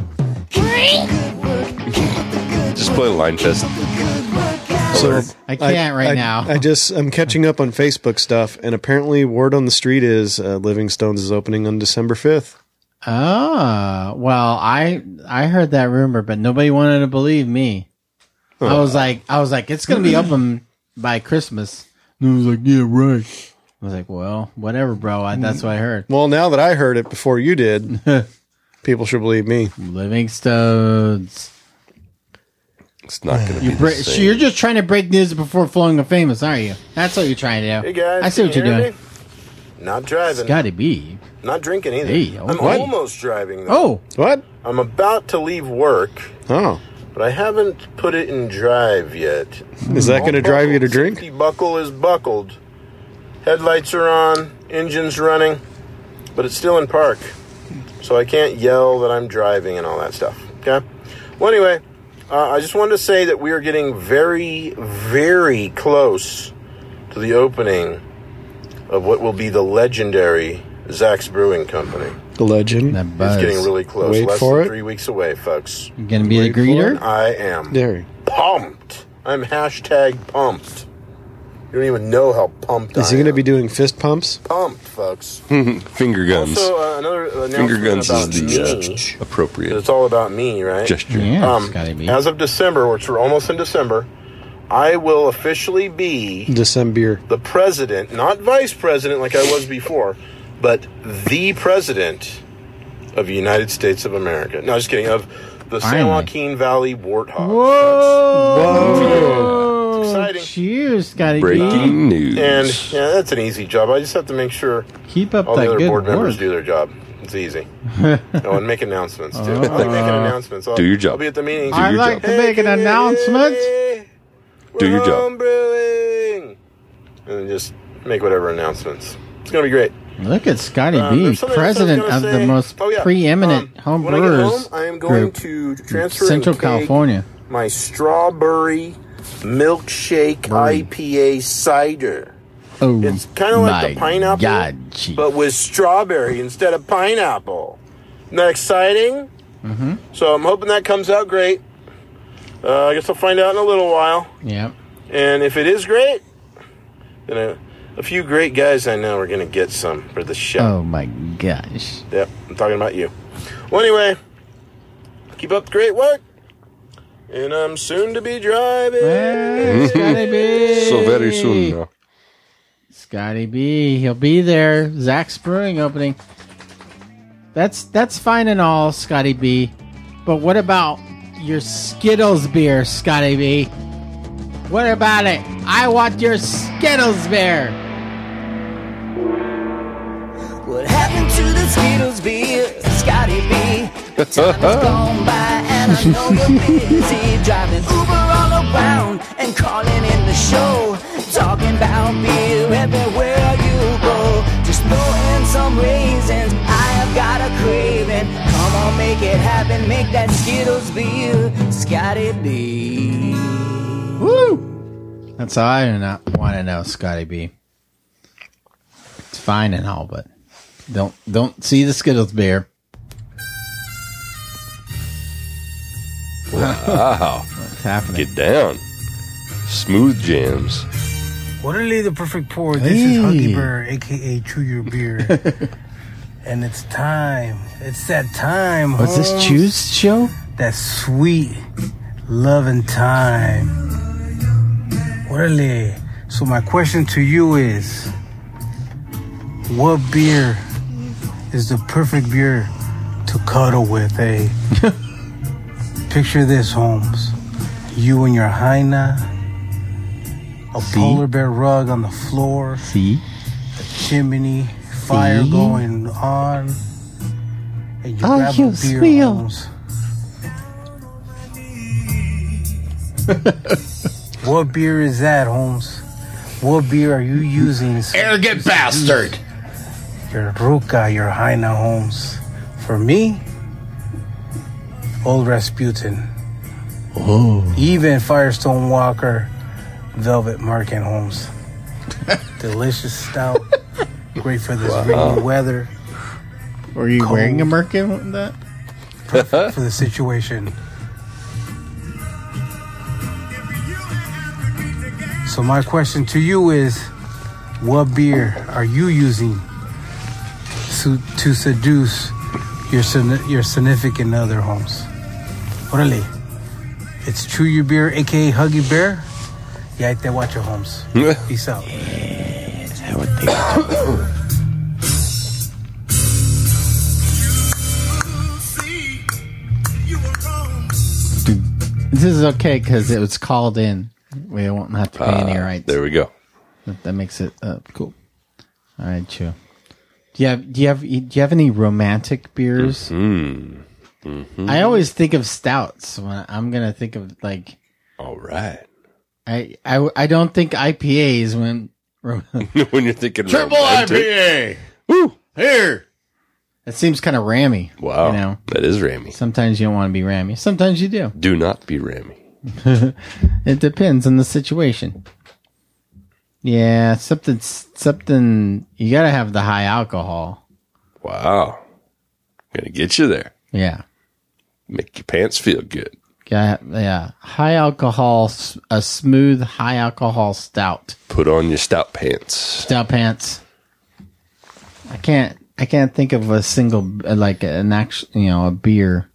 Just play a line test. So I can't now. I'm catching up on Facebook stuff, and apparently word on the street is Livingstone's is opening on December 5th. Oh, well, I heard that rumor, but nobody wanted to believe me. I was like, it's gonna be open by Christmas. And I was like, yeah, right. I was like, well, whatever, bro. That's what I heard. Well, now that I heard it before you did, people should believe me. Livingstone's. It's not going to be the So same. you're just trying to break news before Flowing of Famous, aren't you? That's what you're trying to do. Hey guys, I see can what you're you hear doing. me? Not driving. Scotty B. Not drinking either. Hey, I'm what? almost driving though. Oh, What? I'm about to leave work, Oh. but I haven't put it in drive yet. Is that going to drive you to drink? Safety buckle is buckled. Headlights are on, engine's running, but it's still in park. So I can't yell that I'm driving and all that stuff. Okay? Well, anyway, I just wanted to say that we are getting very, very close to the opening of what will be the legendary Zach's Brewing Company. The legend. that It's buzz. getting really close. Wait Less for than it. 3 weeks away, folks. You gonna be a Wait for greeter? I am There. pumped. I'm hashtag pumped. You don't even know how pumped Is I he going to am. be doing fist pumps? Pumped, folks. Finger guns. Also, another Finger announcement guns about is the me. appropriate It's all about me, right? gesture. Yeah, Scotty B. As of December, which we're almost in December, I will officially be December. the president, not vice president like I was before, but the president of the United States of America. No, just kidding. Of the San Finally. Joaquin Valley Warthogs. Whoa! It's exciting. Cheers, Scotty B. Breaking news. And yeah, that's an easy job. I just have to make sure Keep up all the that other good board members work. do their job. It's easy. Oh, and make announcements too. I like making announcements. Do your job. I'll be at the meetings. Do your I'd like job. to make an announcement. Do your We're job. home brewing. And then just make whatever announcements. It's gonna be great. Look at Scotty B, There's something else I was president gonna of say. the most Oh, yeah. preeminent home when I get home, brewers I am going group to in transfer Central and take California. my strawberry milkshake IPA cider. Oh, It's kind of like the pineapple, God, Chief. but with strawberry instead of pineapple. Isn't that exciting? Mm-hmm. So I'm hoping that comes out great. I guess I'll find out in a little while. Yep. And if it is great, then a few great guys I know are going to get some for the show. Oh my gosh. Yep, I'm talking about you. Well, anyway, keep up the great work. And I'm soon to be driving. Hey, Scotty B. So very soon now. Scotty B. He'll be there. Zach's Brewing opening. That's fine and all, Scotty B. But what about your Skittles beer, Scotty B? What about it? I want your Skittles beer. What happened to the Skittles beer, Scotty B? Time has gone by and I know you're busy driving Uber all around and calling in the show, talking about beer everywhere you go. Just throw in some raisins, I have got a craving. Come on, make it happen, make that Skittles beer, Scotty B. Woo! That's all I want to know, Scotty B. It's fine and all, but don't see the Skittles beer. Wow. What's happening? Get down. Smooth jams. Literally the perfect pour. This is Huggy Bear, aka Chew Your Beer. And it's time. It's that time. What's this Holmes. Choose show? That sweet loving time. Literally. So my question to you is, what beer is the perfect beer to cuddle with, eh? Picture this, Holmes. You and your hyena, a polar bear rug on the floor, See? chimney, fire See? going on, and you grab a beer, Holmes. What beer is that, Holmes? What beer are you using? Arrogant bastard! Your Ruka, your Heine, Holmes. For me, Old Rasputin. Oh. Even Firestone Walker, Velvet Market, Holmes. Delicious stout. Great for this rainy weather. Were you wearing a Merkin with that? Perfect for the situation. So my question to you is, what beer are you using to seduce your significant other, Holmes? Orale. It's Chew Your Beer, a.k.a. Huggy Bear. Ya te watch it, Holmes. Peace out. This is okay because it was called in. We won't have to pay any rights. There we go. That makes it cool. All right, Chew. Do you have any romantic beers? I always think of stouts when I'm gonna think of like. All right. I don't think IPAs when when you're thinking triple romantic. IPA. Woo! Here. It seems kind of rammy. Wow, you know? that is rammy. Sometimes you don't want to be rammy. Sometimes you do. Do not be rammy. It depends on the situation. Yeah, something. You gotta have the high alcohol. Wow, gonna get you there. Yeah, make your pants feel good. Yeah. High alcohol, a smooth high alcohol stout. Put on your stout pants. Stout pants. I can't think of a single like an actual a beer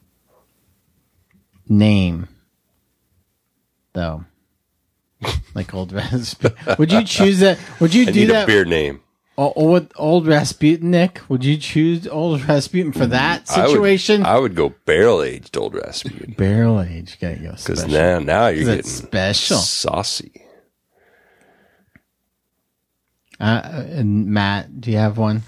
name though. Like Old Rasputin. Would you choose that? Would you do that? A beer name. With Old Rasputin, Nick? Would you choose Old Rasputin for that situation? I would go barrel aged Old Rasputin. Barrel aged, gotta go special. Because now you're getting special, saucy. And Matt, do you have one?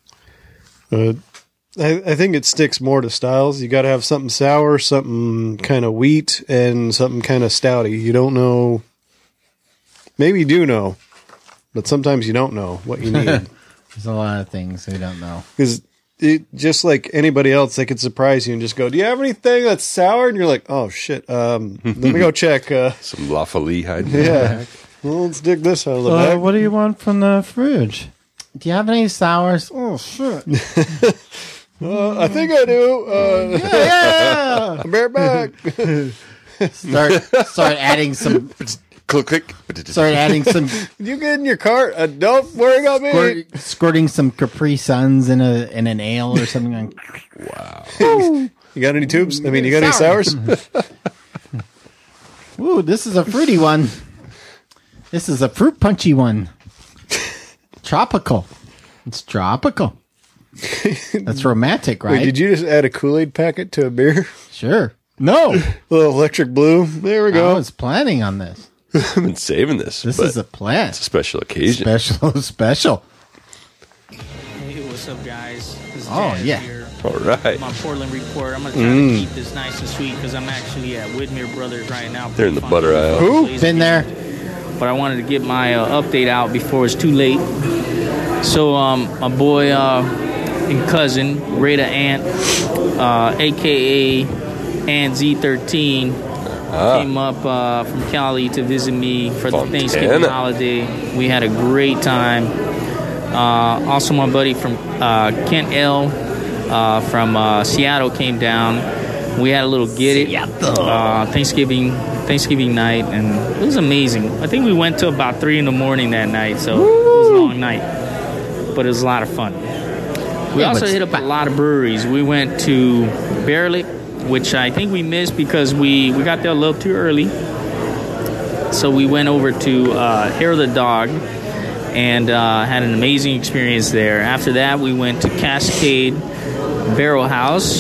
I think it sticks more to styles. You got to have something sour, something kind of wheat, and something kind of stouty. You don't know. Maybe you do know, but sometimes you don't know what you need. There's a lot of things we don't know. Because just like anybody else, they could surprise you and just go, "Do you have anything that's sour?" And you're like, "Oh shit, let me go check." Some La Folie hiding. Yeah, well, let's dig this out of the bag. What do you want from the fridge? Do you have any sours? Oh shit. I think I do. Yeah. I'll bear back. Start adding some. Click. Start adding some. You get in your cart. Don't worry about me. Squirting some Capri Suns in an ale or something like. Wow. You got any tubes? I mean, you got any sours? Ooh, this is a fruity one. This is a fruit punchy one. Tropical. It's tropical. That's romantic, right? Wait, did you just add a Kool-Aid packet to a beer? Sure. No. A little electric blue. There we go. I was planning on this. I've been saving this. This is a plan. It's a special occasion. Special. Hey, what's up, guys? This is Oh, Jazz yeah. here. All right. My Portland report. I'm going to try to keep this nice and sweet because I'm actually at Whitmere Brothers right now. They're in the butter aisle. Who? Been there. But I wanted to get my update out before it's too late. So, my boy and cousin, Rita Ant, a.k.a. Ant Z13, came up from Cali to visit me for the Thanksgiving holiday. We had a great time. Also, my buddy from Kent L from Seattle came down. We had a little get it Thanksgiving night, and it was amazing. I think we went to about 3 a.m. that night, so it was a long night, but it was a lot of fun. We also hit up a lot of breweries. We went to Berlick, which I think we missed because we got there a little too early. So we went over to Hair of the Dog and had an amazing experience there. After that, we went to Cascade Barrel House,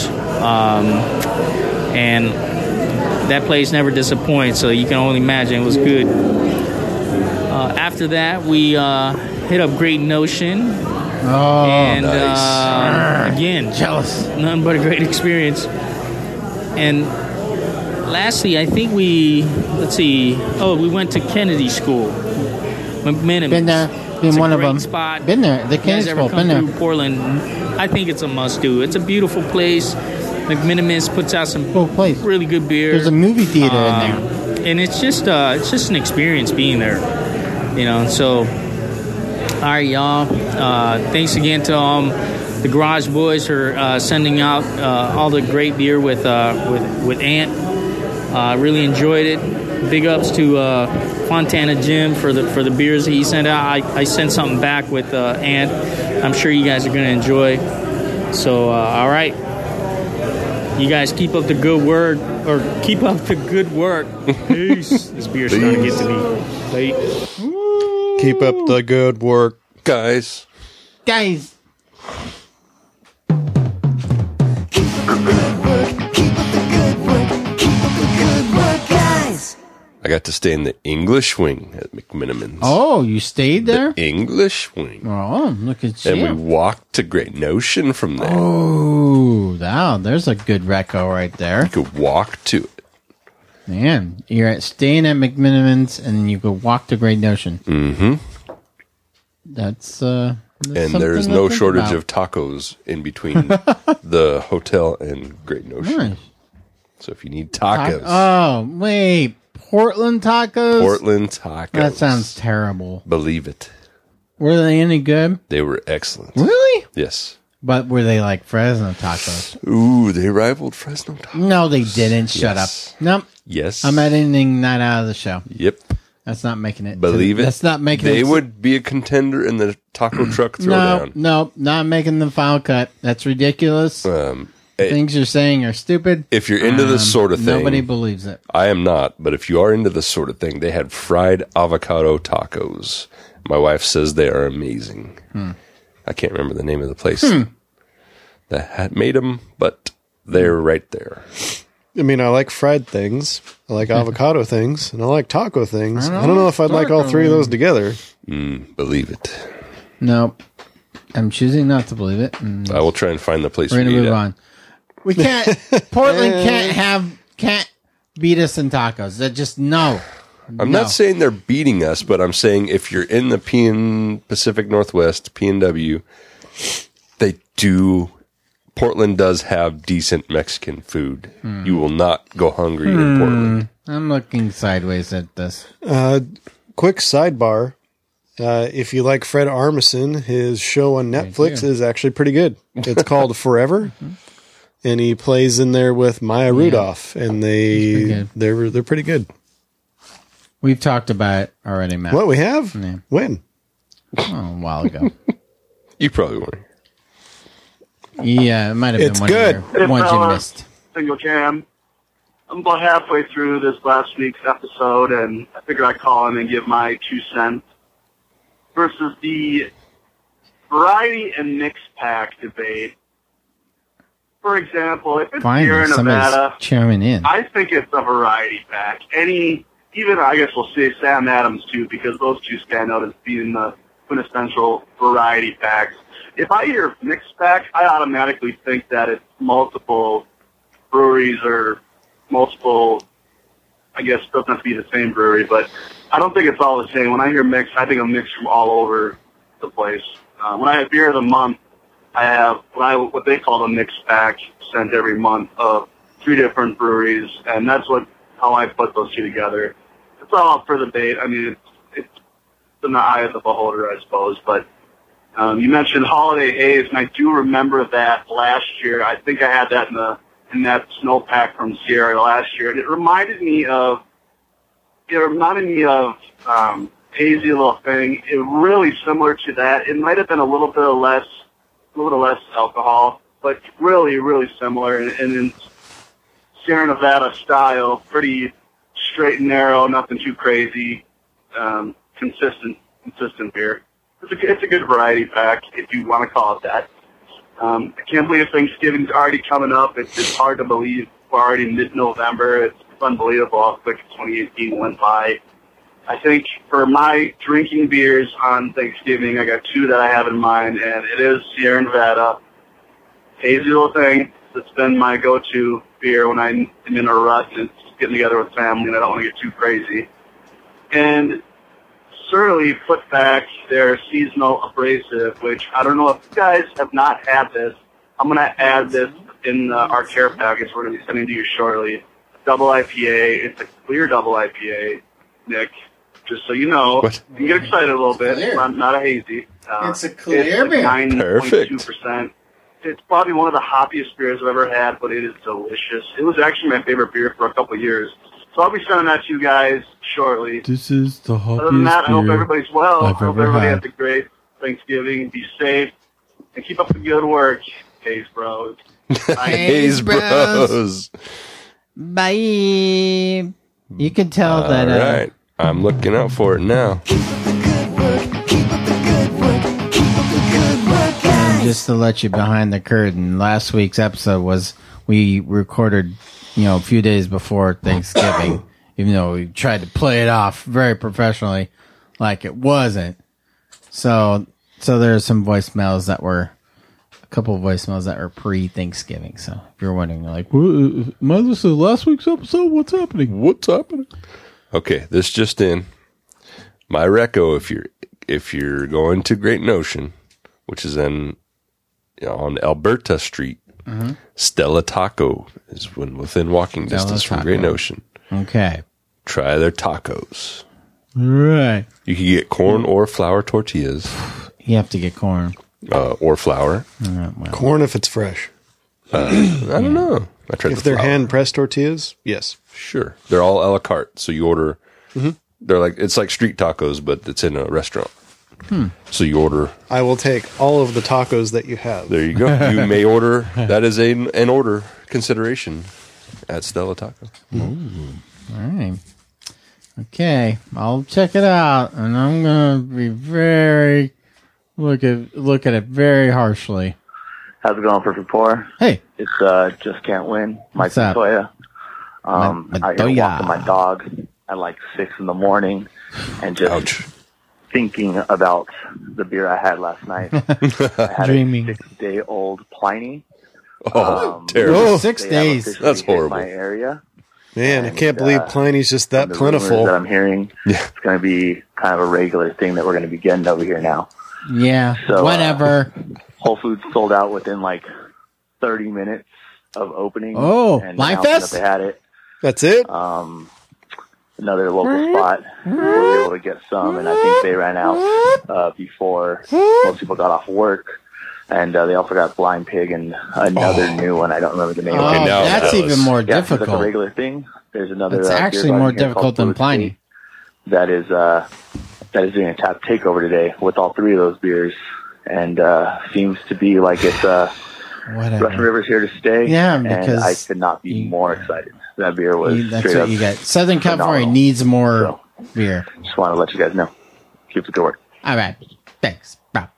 and that place never disappoints, so you can only imagine it was good. After that, we hit up Great Notion, Oh, and again, jealous. Nothing but a great experience. And lastly, I think we went to Kennedy School, McMiniman. Been there. Been It's one a of great them. spot. Been there. The If you guys Kennedy ever School. come Been through there. Portland, I think it's a must-do. It's a beautiful place. McMiniman's puts out some place. really good beer. There's a movie theater in there. And it's just an experience being there, you know. So, all right, y'all. Thanks again to the Garage Boys for sending out all the great beer with Ant. Really enjoyed it. Big ups to Fontana Jim for the beers that he sent out. I sent something back with Ant. I'm sure you guys are going to enjoy. So, all right. You guys keep up the good work. Peace. This beer's starting to get to me. Late. Keep up the good work, guys. Guys. I got to stay in the English wing at McMiniman's. Oh, you stayed there? The English wing. Oh, look at you. And we walked to Great Notion from there. Oh, wow. There's a good reco right there. You could walk to it. Man, you're staying at McMiniman's and then you go walk to Great Notion. Mm-hmm. That's and there's no shortage of tacos in between the hotel and Great Notion. Nice. So if you need tacos. Oh, wait. Portland tacos? Portland tacos. That sounds terrible. Believe it. Were they any good? They were excellent. Really? Yes. But were they like Fresno tacos? Ooh, they rivaled Fresno tacos. No, they didn't. Shut Yes. up. Nope. Yes. I'm editing that out of the show. Yep. That's not making it. Believe it. That's not making it. They would be a contender in the taco truck throwdown. No, not making the final cut. That's ridiculous. Things you're saying are stupid. If you're into this sort of thing. Nobody believes it. I am not, but if you are into this sort of thing, they had fried avocado tacos. My wife says they are amazing. I can't remember the name of the place that had made them, but they're right there. I mean, I like fried things. I like avocado things. And I like taco things. I don't know if I'd like all three of those together. Believe it. Nope. I'm choosing not to believe it. I will try and find the place We're for going you to to move on. We can't. Portland can't beat us in tacos. That just no. I'm not saying they're beating us, but I'm saying if you're in the Pacific Northwest, PNW, Portland does have decent Mexican food. You will not go hungry in Portland. I'm looking sideways at this. Quick sidebar. If you like Fred Armisen, his show on Netflix is actually pretty good. It's called Forever. And he plays in there with Maya Rudolph, and they're pretty good. We've talked about it already, Matt. What, we have? Yeah. When? Oh, a while ago. You probably weren't. Yeah, it might have It's been good. one you missed. Single Cam. I'm about halfway through this last week's episode, and I figured I'd call in and give my 2 cents versus the variety and mix pack debate. For example, if it's here in Nevada, chiming in. I think it's a variety pack. Even I guess we'll say Sam Adams too, because those two stand out as being the quintessential variety packs. If I hear mixed pack, I automatically think that it's multiple breweries or multiple, I guess it doesn't have to be the same brewery, but I don't think it's all the same. When I hear mixed, I think of mixed from all over the place. When I have beer of the month, I have what they call the mixed pack sent every month of 3 different breweries, and that's how I put those two together. It's all up for debate. I mean, it's in the eye of the beholder, I suppose. But you mentioned Holiday Haze, and I do remember that last year. I think I had that in that snowpack from Sierra last year, and it reminded me of hazy little thing. It really similar to that. It might have been a little less alcohol, but really, really similar. And in Sierra Nevada style, pretty straight and narrow, nothing too crazy, consistent beer. It's a good variety pack, if you want to call it that. I can't believe Thanksgiving's already coming up. It's hard to believe we're already mid-November. It's unbelievable how quick 2018 went by. I think for my drinking beers on Thanksgiving, I got 2 that I have in mind, and it is Sierra Nevada. Hazy little thing that's been my go-to beer when I'm in a rut and getting together with family and I don't want to get too crazy. And Surly put back their seasonal abrasive, which I don't know if you guys have not had this. I'm going to add this in our care package we're going to be sending to you shortly. Double IPA. It's a clear double IPA, Nick. Just so you know, What? you can get excited a little bit. Clear. Not a hazy. It's a clear it's beer. 9.2%. It's probably one of the hoppiest beers I've ever had, but it is delicious. It was actually my favorite beer for a couple of years. So I'll be sending that to you guys shortly. This is the hoppiest Other than that, I hope beer everybody's well. I I've hope ever everybody had. has a great Thanksgiving. Be safe. And keep up the good work, Haze Bros. Haze Bros. Bye. You can tell All that. right. I'm looking out for it now. Just to let you behind the curtain, last week's episode was we recorded, a few days before Thanksgiving, even though we tried to play it off very professionally, like it wasn't. So there's some voicemails that were a couple of voicemails that were pre-Thanksgiving. So if you're wondering, like, am I listening to last week's episode? What's happening? What's happening? Okay, this just in. My reco, if you're going to Great Notion, which is on Alberta Street, Stella Taco is within walking distance from Great Notion. Okay. Try their tacos. Right. You can get corn or flour tortillas. You have to get corn. Or flour. Corn if it's fresh. I don't know. I tried If the they're flour. hand-pressed tortillas, yes. Sure. They're all a la carte. So you order, they're it's like street tacos, but it's in a restaurant. So you order. I will take all of the tacos that you have. There you go. You may order. That is an order consideration at Stella Taco. All right. Okay. I'll check it out, and I'm gonna be very look at it very harshly. How's it going, Perfect Pour? Hey. It's Just Can't Win, Mike What's up? Montoya. Out here Montoya. walking my dog at like 6 in the morning and just thinking about the beer I had last night. I had Dreaming. a 6-day-old Pliny. Oh, terrible. 6 They have days. officially That's hit horrible. my area. Man, I can't believe Pliny's just that The rumors plentiful. that I'm hearing, it's going to be kind of a regular thing that we're going to be getting over here now. Yeah. So, whatever. Whole Foods sold out within like 30 minutes of opening. Oh, and Life announcing Fest? that they had it. That's it? Another local spot was able to get some, and I think they ran out before most people got off work. And they also got Blind Pig and another new one. I don't remember the name. Oh, of it. that's even more Yeah, so that's difficult. a regular thing. There's another. It's actually beer more garden here difficult called than Fluid Pliny. State that is doing a tap takeover today with all 3 of those beers, and seems to be like it's Whatever. Russian River's here to stay. Yeah, and because I could not be more excited. That beer was That's straight what up you got. Southern California phenomenal. needs more beer. Just want to let you guys know. Keep the good work. All right. Thanks. Bye.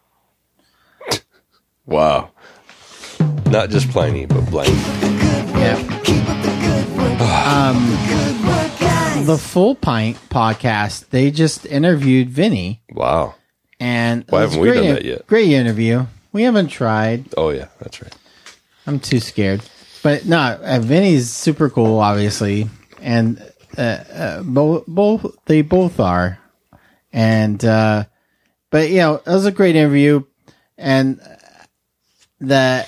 Wow. Not just Pliny, but Blind. The Full Pint podcast, they just interviewed Vinny. Wow. And Why it was haven't we great- done that yet? Great interview. We haven't tried. Oh, yeah. That's right. I'm too scared. But no, Vinny's super cool, obviously. And they both are. And, but, it was a great interview. And the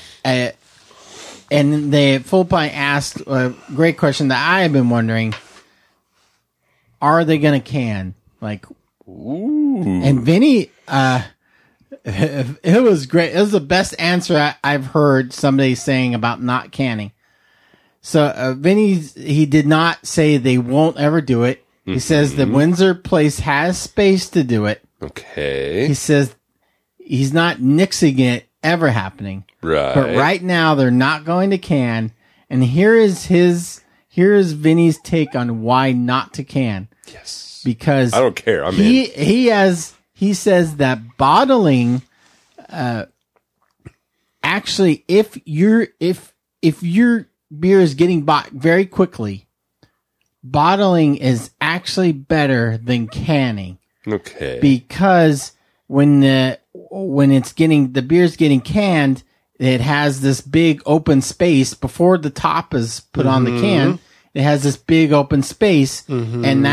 Full Pint asked a great question that I have been wondering. Are they going to can? Like, and Vinny, it was great. It was the best answer I've heard somebody saying about not canning. So Vinny, he did not say they won't ever do it. He says the Windsor place has space to do it. Okay. He says he's not nixing it ever happening. Right. But right now they're not going to can. And here is Vinny's take on why not to can. Yes. Because I don't care. I'm he in. He says that bottling, actually, if your beer is getting bought very quickly, bottling is actually better than canning. Okay. Because when it's getting, the beer's getting canned, it has this big open space before the top is put on the can. It has this big open space, and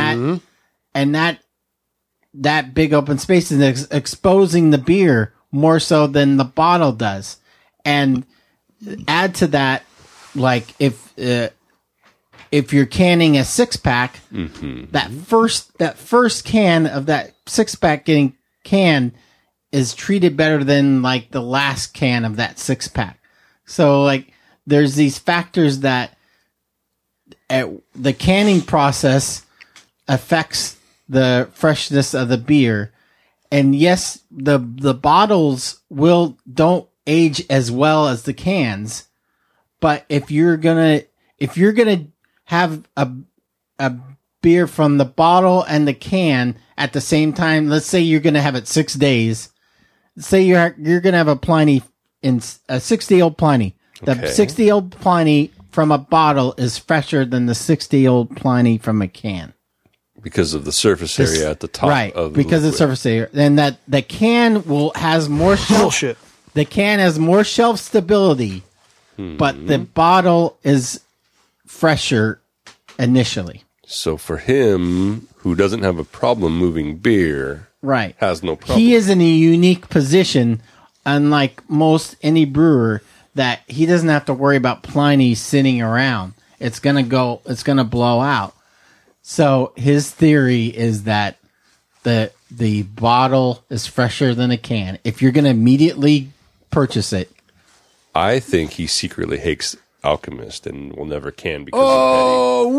that big open space is exposing the beer more so than the bottle does. And add to that, like if you're canning a 6-pack, that first can of that 6-pack getting canned is treated better than like the last can of that 6-pack. So like there's these factors that the canning process affects the freshness of the beer. And yes, the bottles don't age as well as the cans, but if you're gonna have a beer from the bottle and the can at the same time, let's say you're gonna have it 6 days. Say you're gonna have a Pliny in a 60-year-old Pliny. The 60-year-old Pliny from a bottle is fresher than the 60-year-old Pliny from a can. Because of the surface area at the top, right? Of Because of the surface area, and that the can has more shelf. The can has more shelf stability, but the bottle is fresher initially. So for him, who doesn't have a problem moving beer, right, has no problem. He is in a unique position, unlike most any brewer, that he doesn't have to worry about Pliny sitting around. It's gonna blow out. So his theory is that the bottle is fresher than a can. If you're going to immediately purchase it. I think he secretly hates Alchemist and will never can because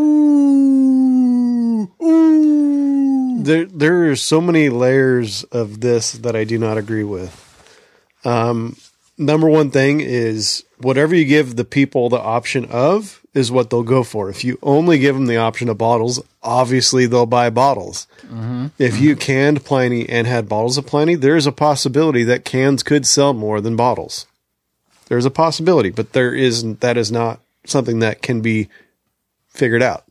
There are so many layers of this that I do not agree with. Number one thing is whatever you give the people the option of is what they'll go for. If you only give them the option of bottles, obviously they'll buy bottles. If you canned Pliny and had bottles of Pliny, there's a possibility that cans could sell more than bottles. There's a possibility, but that is not something that can be figured out.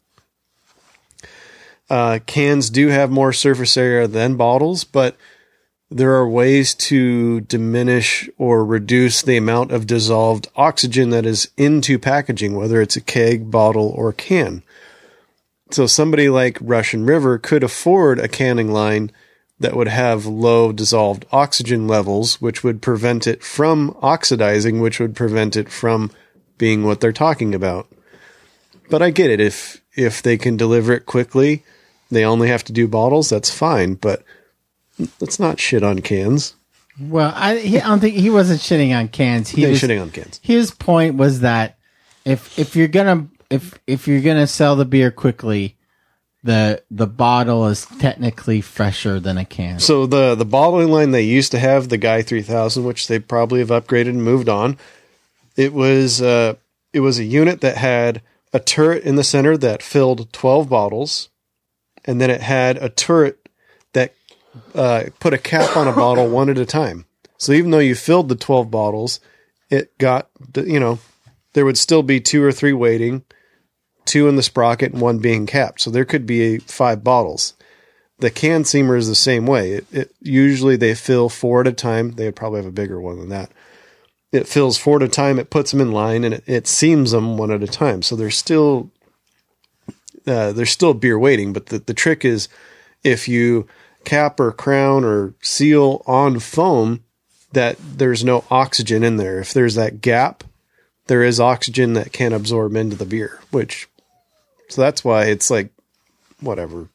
Cans do have more surface area than bottles, but there are ways to diminish or reduce the amount of dissolved oxygen that is into packaging, whether it's a keg, bottle, or can. So somebody like Russian River could afford a canning line that would have low dissolved oxygen levels, which would prevent it from oxidizing, which would prevent it from being what they're talking about. But I get it. If they can deliver it quickly, they only have to do bottles, that's fine. But let's not shit on cans. Well, I don't think he wasn't shitting on cans. He was shitting on cans. His point was that if you're gonna sell the beer quickly, the bottle is technically fresher than a can. So the bottling line they used to have, the Guy 3000, which they probably have upgraded and moved on, it was a unit that had a turret in the center that filled 12 bottles, and then it had a turret that put a cap on a bottle one at a time. So even though you filled the 12 bottles, it got, there would still be 2 or 3 waiting, 2 in the sprocket and 1 being capped. So there could be 5 bottles. The can seamer is the same way. It usually they fill 4 at a time. They would probably have a bigger one than that. It fills 4 at a time. It puts them in line and it seams them 1 at a time. So there's still beer waiting. But the trick is if you cap or crown or seal on foam, that there's no oxygen in there. If there's that gap, there is oxygen that can absorb into the beer, so that's why it's like, whatever.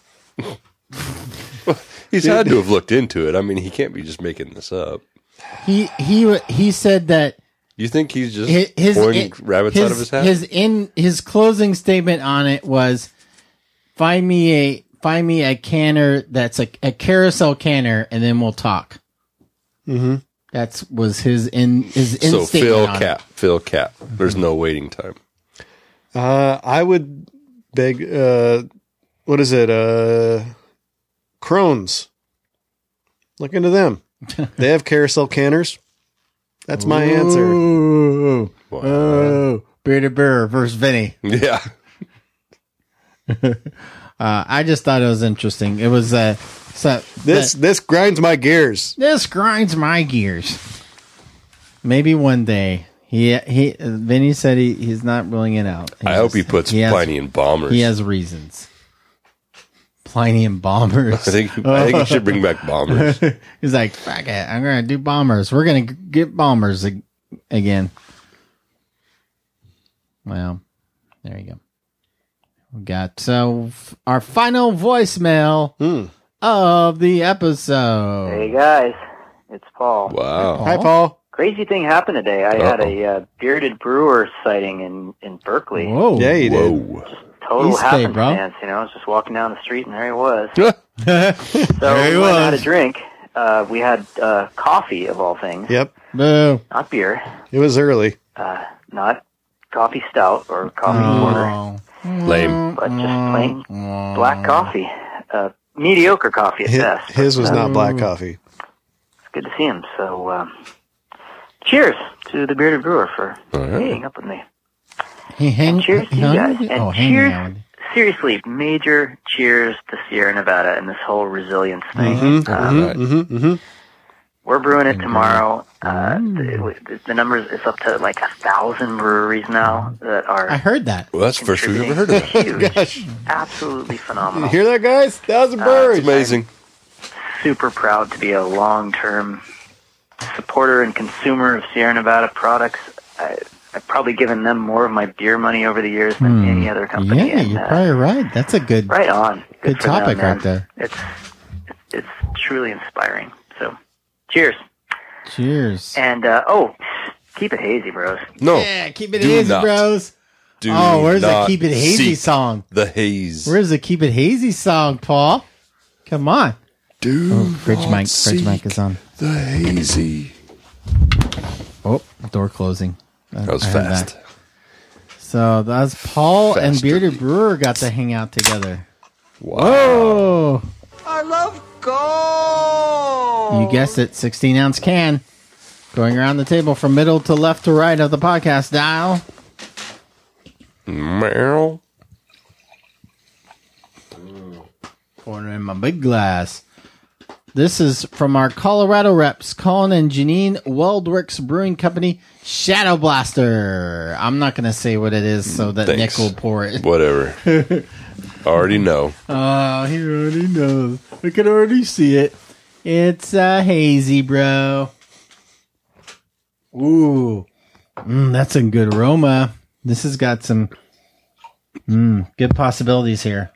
He's had to have looked into it. I mean, he can't be just making this up. He said that. You think he's just pulling rabbits out of his hat? His closing statement on it was, find me a canner that's a carousel canner, and then we'll talk. Mm-hmm. That was his statement. So fill cap. There's no waiting time. I would beg. What is it? Crohn's. Look into them. They have carousel canners. That's my answer. Wow. Beer to beer versus Vinny. Yeah. I just thought it was interesting. It was this grinds my gears. This grinds my gears. Maybe one day. Vinny said he's not ruling it out. I hope he puts Pliny in bombers. He has reasons. Pliny and bombers. I think he should bring back bombers. He's like, fuck it, I'm gonna do bombers. We're gonna get bombers again. Well, there you go. We got our final voicemail of the episode. Hey guys, it's Paul. Wow. Hi, Paul. Crazy thing happened today. I had a bearded brewer sighting in Berkeley. Whoa. Yeah, you did. Total East Bay, bro. happenstance, you know. I was just walking down the street and there he was. So we went and had a drink. We had coffee, of all things. Yep. Boo. Not beer. It was early. Not coffee stout or coffee porter. Lame. But just plain black coffee. Mediocre coffee at best. His was not black coffee. It's good to see him. So, cheers to the bearded brewer for hanging up with me. Cheers to you guys. And cheers, seriously, major cheers to Sierra Nevada and this whole resilience thing. We're brewing it tomorrow. The numbers is up to like 1,000 breweries now that are. I heard that. Well, that's the first we've ever heard of that. Huge, Gosh. absolutely phenomenal. You hear that, guys? 1,000 breweries. It's amazing. Super proud to be a long-term supporter and consumer of Sierra Nevada products. I've probably given them more of my beer money over the years than any other company. Yeah, you're probably right. That's a good, right on. Good for topic them, right there. It's truly inspiring. So, cheers. Cheers. And keep it hazy, bros. No. Yeah, keep it hazy, bros. Where's the Keep It Hazy song? The haze. Where's the Keep It Hazy song, Paul? Come on. Fridge mic is on. The hazy. Oh, door closing. That was fast. So that's Paul and Bearded Brewer got to hang out together. Wow. I love gold. You guessed it, 16-ounce can. Going around the table from middle to left to right of the podcast dial. Meryl. Pouring in my big glass. This is from our Colorado reps, Colin and Janine, Weldworks Brewing Company, Shadow Blaster. I'm not going to say what it is so that Nick will pour it. Whatever. Already know. Oh, he already knows. I can already see it. It's hazy, bro. Ooh. That's a good aroma. This has got some good possibilities here.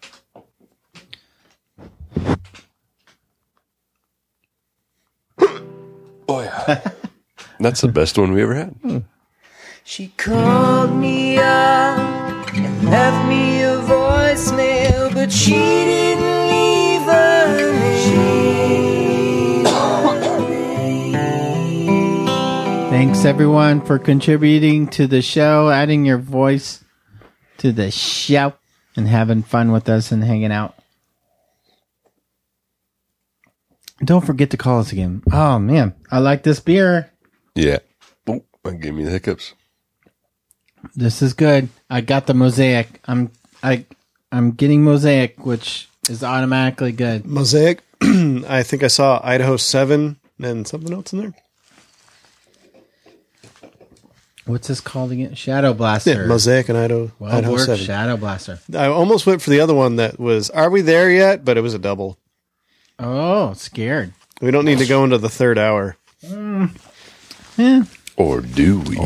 Oh, yeah. That's the best one we ever had. She called me up and left me a voicemail, but she didn't leave a name. Thanks, everyone, for contributing to the show, adding your voice to the show, and having fun with us and hanging out. Don't forget to call us again. Oh, man. I like this beer. Yeah. Oh, that gave me the hiccups. This is good. I got the Mosaic. I'm getting Mosaic, which is automatically good. Mosaic. I think I saw Idaho 7 and something else in there. What's this called again? Shadow Blaster. Yeah, Mosaic and Idaho 7. Shadow Blaster. I almost went for the other one that was, are we there yet? But it was a double. Oh, scared. We don't need to go into the third hour. Yeah. Or do we?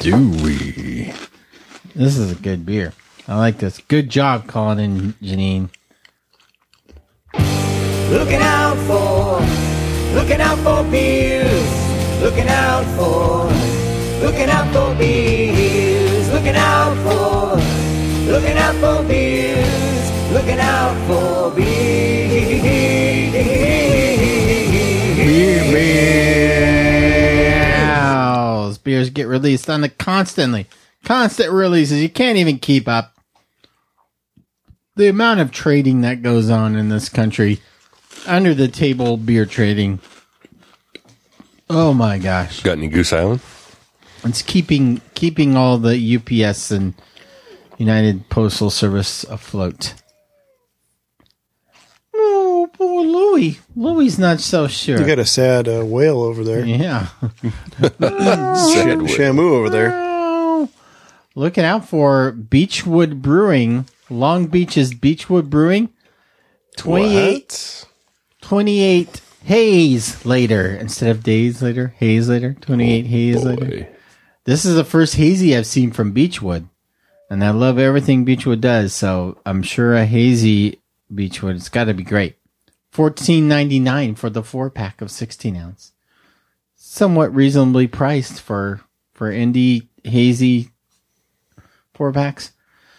This is a good beer. I like this. Good job, Colin and Janine. Looking out for beers. Looking out for beers. Looking out for beers. Looking out for beers. Beers get released on the constant releases. You can't even keep up. The amount of trading that goes on in this country, under the table beer trading. Oh my gosh! Got any Goose Island? It's keeping all the UPS and United Postal Service afloat. Oh, Louis. Louis's not so sure. You got a sad whale over there. Yeah. Shamu over there. Looking out for Beechwood Brewing. Long Beach's Beechwood Brewing. 28 haze later. Instead of days later, haze later. 28 haze later. This is the first hazy I've seen from Beechwood. And I love everything Beechwood does. So I'm sure a hazy Beechwood, it's got to be great. $14.99 for the 4-pack of 16 ounce. Somewhat reasonably priced for indie hazy 4-packs.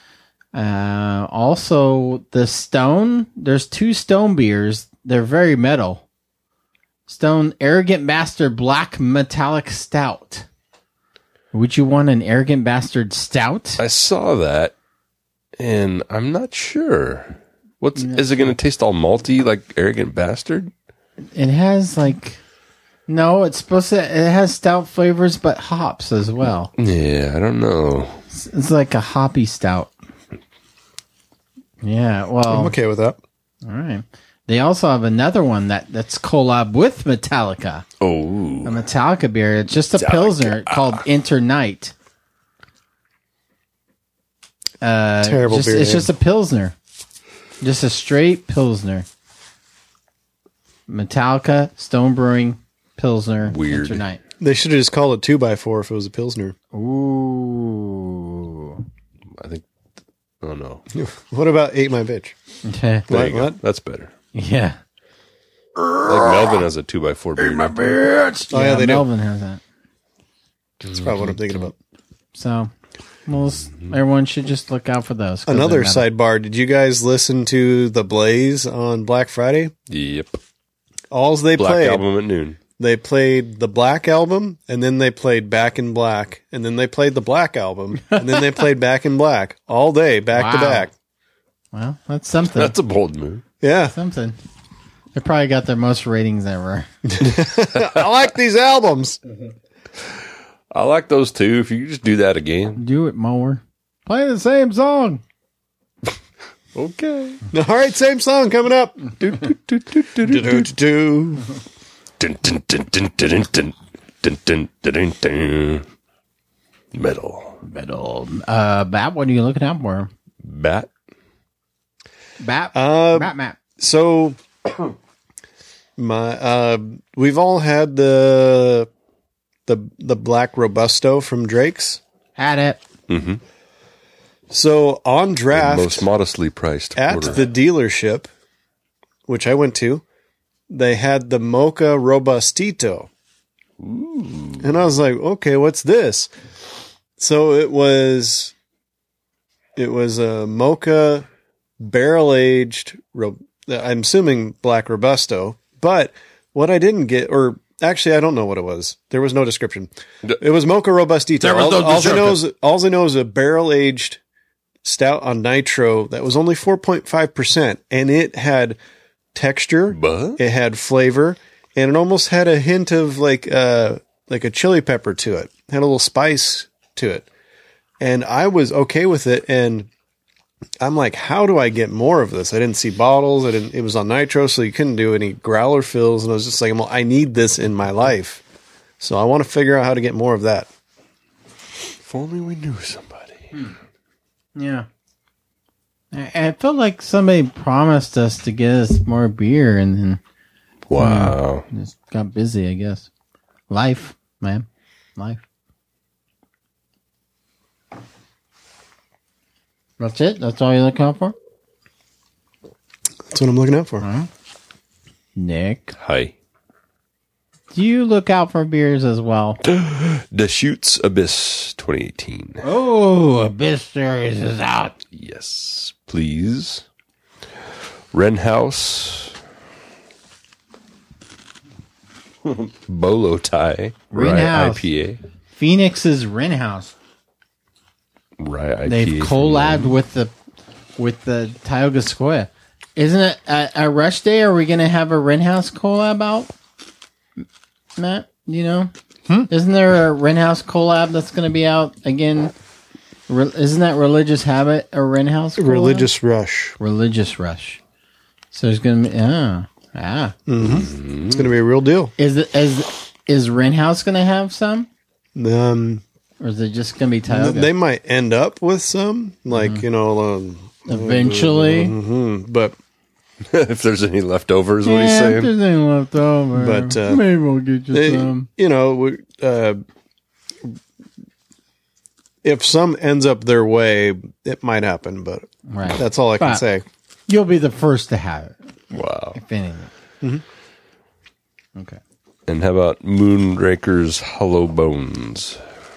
Also, the Stone. There's 2 Stone beers. They're very metal. Stone Arrogant Bastard Black Metallic Stout. Would you want an Arrogant Bastard Stout? I saw that, and I'm not sure. Is it going to taste all malty like Arrogant Bastard? It has no, it's supposed to. It has stout flavors, but hops as well. Yeah, I don't know. It's like a hoppy stout. Yeah, well, I'm okay with that. All right. They also have another one that's collab with Metallica. Oh, a Metallica beer. It's just a Pilsner called Internight. Terrible beer. It's just a Pilsner. Just a straight Pilsner. Metallica, Stone Brewing, Pilsner, Weird. Internight. They should have just called it 2x4 if it was a Pilsner. Ooh. I think. Oh, no. What about Ate My Bitch? What? That's better. Yeah. Like Melvin has a 2x4 beer. Oh, yeah, they Melvin has that. That's probably what I'm thinking about. So, well, everyone should just look out for those. Another sidebar. Did you guys listen to The Blaze on Black Friday? Yep. Alls they Black played. Album at noon. They played the Black Album, and then they played Back in Black, and then they played the Black Album, and then they played Back in Black all day, back to back. Well, that's something. That's a bold move. Yeah. Something. They probably got their most ratings ever. I like these albums. I like those too. If you could just do that again. Do it more. Play the same song. Okay. All right, same song coming up. Metal. Bat, what are you looking out for? Bat. Bat. So, we've all had the Black Robusto from Drake's. Had it. Mm-hmm. So on draft, the most modestly priced at order. the dealership, which I went to, they had the Mocha Robustito. Ooh. And I was like, okay, what's this? So it was a Mocha barrel-aged, I'm assuming Black Robusto. But what I didn't get, or actually I don't know what it was. There was no description. It was Mocha Robustito. There was no description. All I know is a barrel-aged stout on nitro that was only 4.5%, and it had texture, it had flavor, and it almost had a hint of like a chili pepper to it. It had a little spice to it. And I was okay with it, and I'm like, how do I get more of this? I didn't see bottles. It was on nitro, so you couldn't do any growler fills, and I was just like, well, I need this in my life. So I want to figure out how to get more of that. If only we knew somebody. Yeah. I felt like somebody promised us to get us more beer, and then wow, just got busy, I guess. Life, man. Life. That's it? That's all you're looking out for? That's what I'm looking out for. Right. Nick. Hi. Do you look out for beers as well? Deschutes Abyss 2018. Oh, Abyss Series is out. Yes, please. Wrenhouse. Bolo Tie. Rye Wrenhouse. IPA. Phoenix's Wrenhouse. Rye IPA. They've collabed with the Tioga Sequoia. Isn't it a Rush Day? Are we going to have a Wrenhouse collab out? Matt, you know? Isn't there a Wrenhouse collab that's going to be out again? Isn't that Religious Habit a Wrenhouse collab? Religious Rush. Religious Rush. So there's going to be... Ah. Mm-hmm. It's going to be a real deal. Is Wrenhouse going to have some? Or is it just going to be Tioga? They might end up with some, like, eventually. But if there's any leftovers, what he's saying. If there's any leftover. But maybe we'll get you some. If some ends up their way, it might happen, but that's all I can say. You'll be the first to have it. Wow. If anything. Mm-hmm. Okay. And how about Moonraker's Hollow Bones?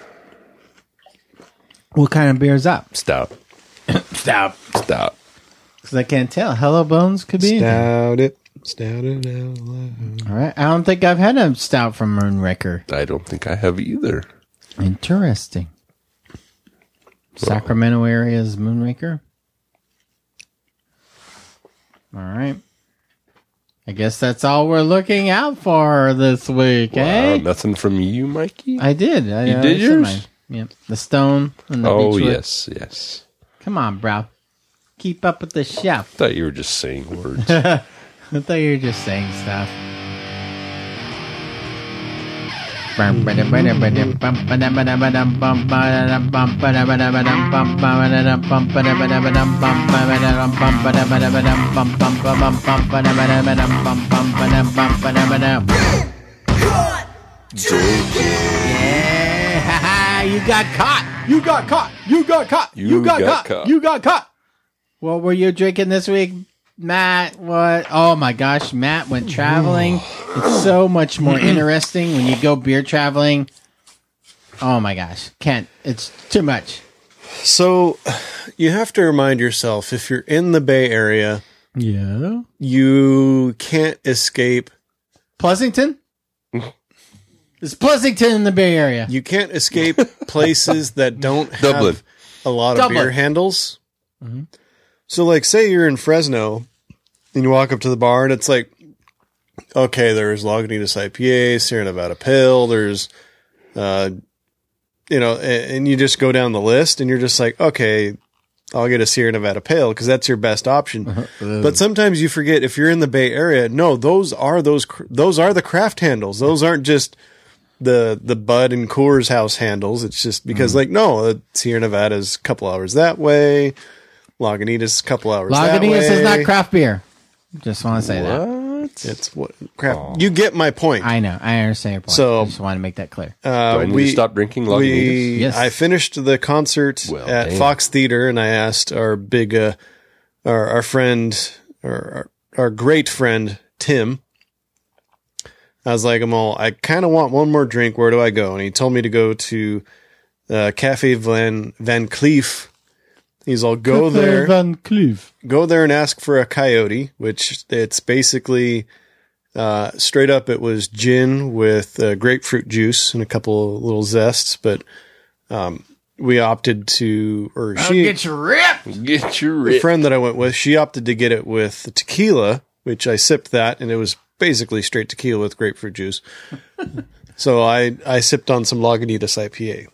What kind of beer is that? Stout. Stout. Because I can't tell. Hello Bones could be Stout it out loud. All right. I don't think I've had a stout from Moonraker. I don't think I have either. Interesting. Sacramento area's Moonraker. All right. I guess that's all we're looking out for this week, eh? Nothing from you, Mikey? I did. You did yours? Yep. The Stone and the Beechwood. Yes. Come on, bro. Keep up with the chef. I thought you were just saying words. I thought you were just saying stuff. Yeah, you got caught. You got caught. You got caught. You got caught. You got caught. What were you drinking this week, Matt? What? Oh my gosh, Matt went traveling. It's so much more interesting when you go beer traveling. Oh my gosh, can't. It's too much. So you have to remind yourself, if you're in the Bay Area, you can't escape Pleasanton. It's Pleasanton in the Bay Area. You can't escape places that don't have a lot of beer handles. Mm-hmm. So, like, say you're in Fresno and you walk up to the bar and it's like, okay, there's Lagunitas IPA, Sierra Nevada Pale, there's, and you just go down the list and you're just like, okay, I'll get a Sierra Nevada Pale because that's your best option. But sometimes you forget, if you're in the Bay Area, no, those are the craft handles. Those aren't just the Bud and Coors House handles. It's just because Sierra Nevada's a couple hours that way. Lagunitas a couple hours that way. Lagunitas is not craft beer. Just want to say that. It's what craft. You get my point. I know. I understand your point. So, I just want to make that clear. Do I need to stop drinking Lagunitas? Yes. I finished the concert at Fox Theater, and I asked our big, our friend, our great friend Tim. I was like, I kind of want one more drink. Where do I go? And he told me to go to Cafe Van Cleef. He's all, go there and ask for a coyote, which it's basically straight up. It was gin with grapefruit juice and a couple of little zests, but we opted to, get your rip. The friend that I went with, she opted to get it with tequila, which I sipped that, and it was basically straight tequila with grapefruit juice. So I sipped on some Lagunitas IPA.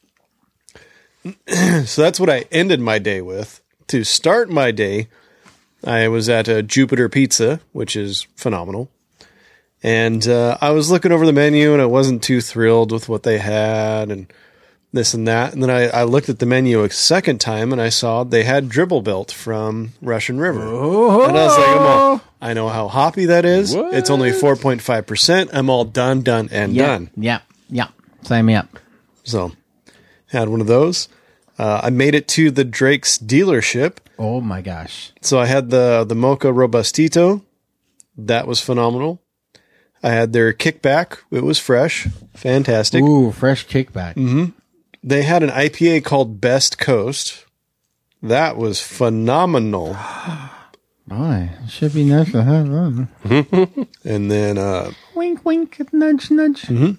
So that's what I ended my day with. To start my day, I was at Jupiter Pizza, which is phenomenal. And I was looking over the menu, and I wasn't too thrilled with what they had and this and that. And then I looked at the menu a second time, and I saw they had Dribble Belt from Russian River. Oh. And I was like, I know how hoppy that is. What? It's only 4.5%. I'm all done. Yeah. Sign me up. So, had one of those. I made it to the Drake's dealership. Oh my gosh. So I had the Mocha Robustito. That was phenomenal. I had their kickback. It was fresh. Fantastic. Ooh, fresh kickback. Mm-hmm. They had an IPA called Best Coast. That was phenomenal. Boy, it should be nice to have that. And then... wink, wink, nudge, nudge. Mm-hmm.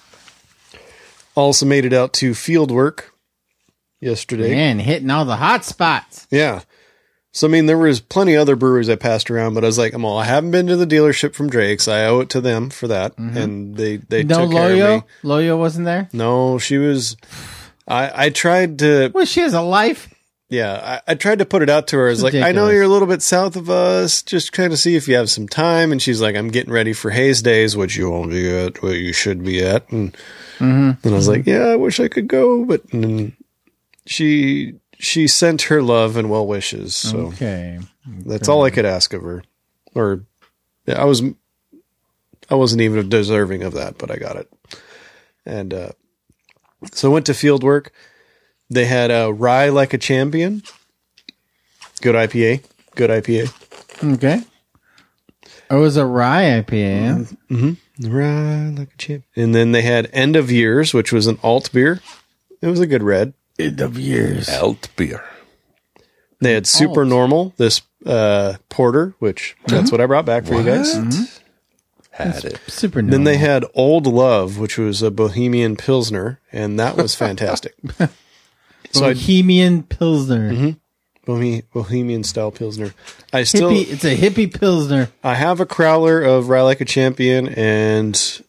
Also made it out to Fieldwork yesterday. Man, hitting all the hot spots. Yeah. So, I mean, there was plenty of other breweries I passed around, but I was like, I haven't been to the dealership from Drake's. I owe it to them for that. Mm-hmm. And they took care of me. Loyo wasn't there? No, she was... I tried to... Well, she has a life. Yeah, I tried to put it out to her. I was like, I know you're a little bit south of us. Just kind of see if you have some time. And she's like, I'm getting ready for Hayes Days, which you won't be at, what you should be at. And then I was like, yeah, I wish I could go. But she sent her love and well wishes. So okay. That's all I could ask of her. Or yeah, I wasn't even deserving of that, but I got it. And so I went to field work. They had a Rye Like a Champion. Good IPA. Okay. Oh, it was a rye IPA, yeah? Mm-hmm. Rye Like a Champion. And then they had End of Years, which was an alt beer. It was a good red. End of Years. Alt beer. They had Super Normal, this porter, which that's what I brought back for you guys. Had it. Super Normal. Then they had Old Love, which was a Bohemian Pilsner, and that was fantastic. Bohemian Pilsner. Bohemian style Pilsner. It's a hippie Pilsner. I have a crowler of Rye Like a Champion and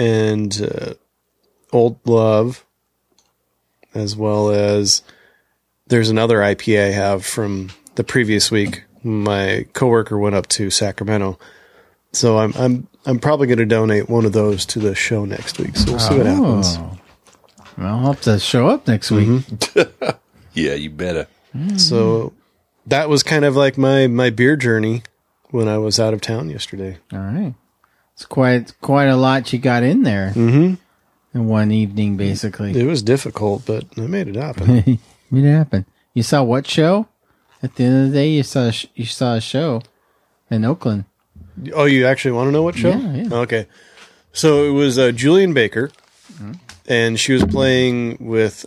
Old Love, as well as there's another IPA I have from the previous week. My coworker went up to Sacramento, so I'm probably going to donate one of those to the show next week. So we'll see what happens. Well, I'll have to show up next week. Yeah, you better. So that was kind of like my beer journey when I was out of town yesterday. All right. It's quite a lot you got in there in one evening, basically. It was difficult, but I made it happen. Made it happen. You saw what show? At the end of the day, you saw a show in Oakland. Oh, you actually want to know what show? Yeah. Okay. So it was Julian Baker, and she was playing with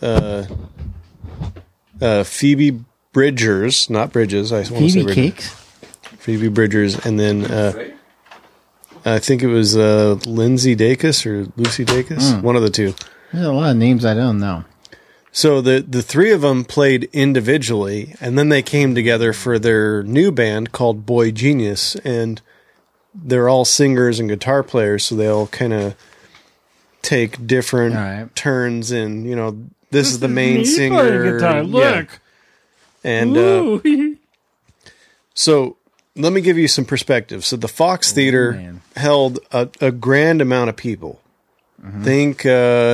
Phoebe Bridgers, not Bridges. I want to say Phoebe Bridgers. Cakes? Phoebe Bridgers, and then I think it was Lindsay Dacus or Lucy Dacus, one of the two. There's a lot of names I don't know. So the three of them played individually, and then they came together for their new band called Boy Genius, and they're all singers and guitar players, so they all kind of take different turns in, this is the main singer. Guitar. Look. And so let me give you some perspective. So the Fox Theater held a grand amount of people. Think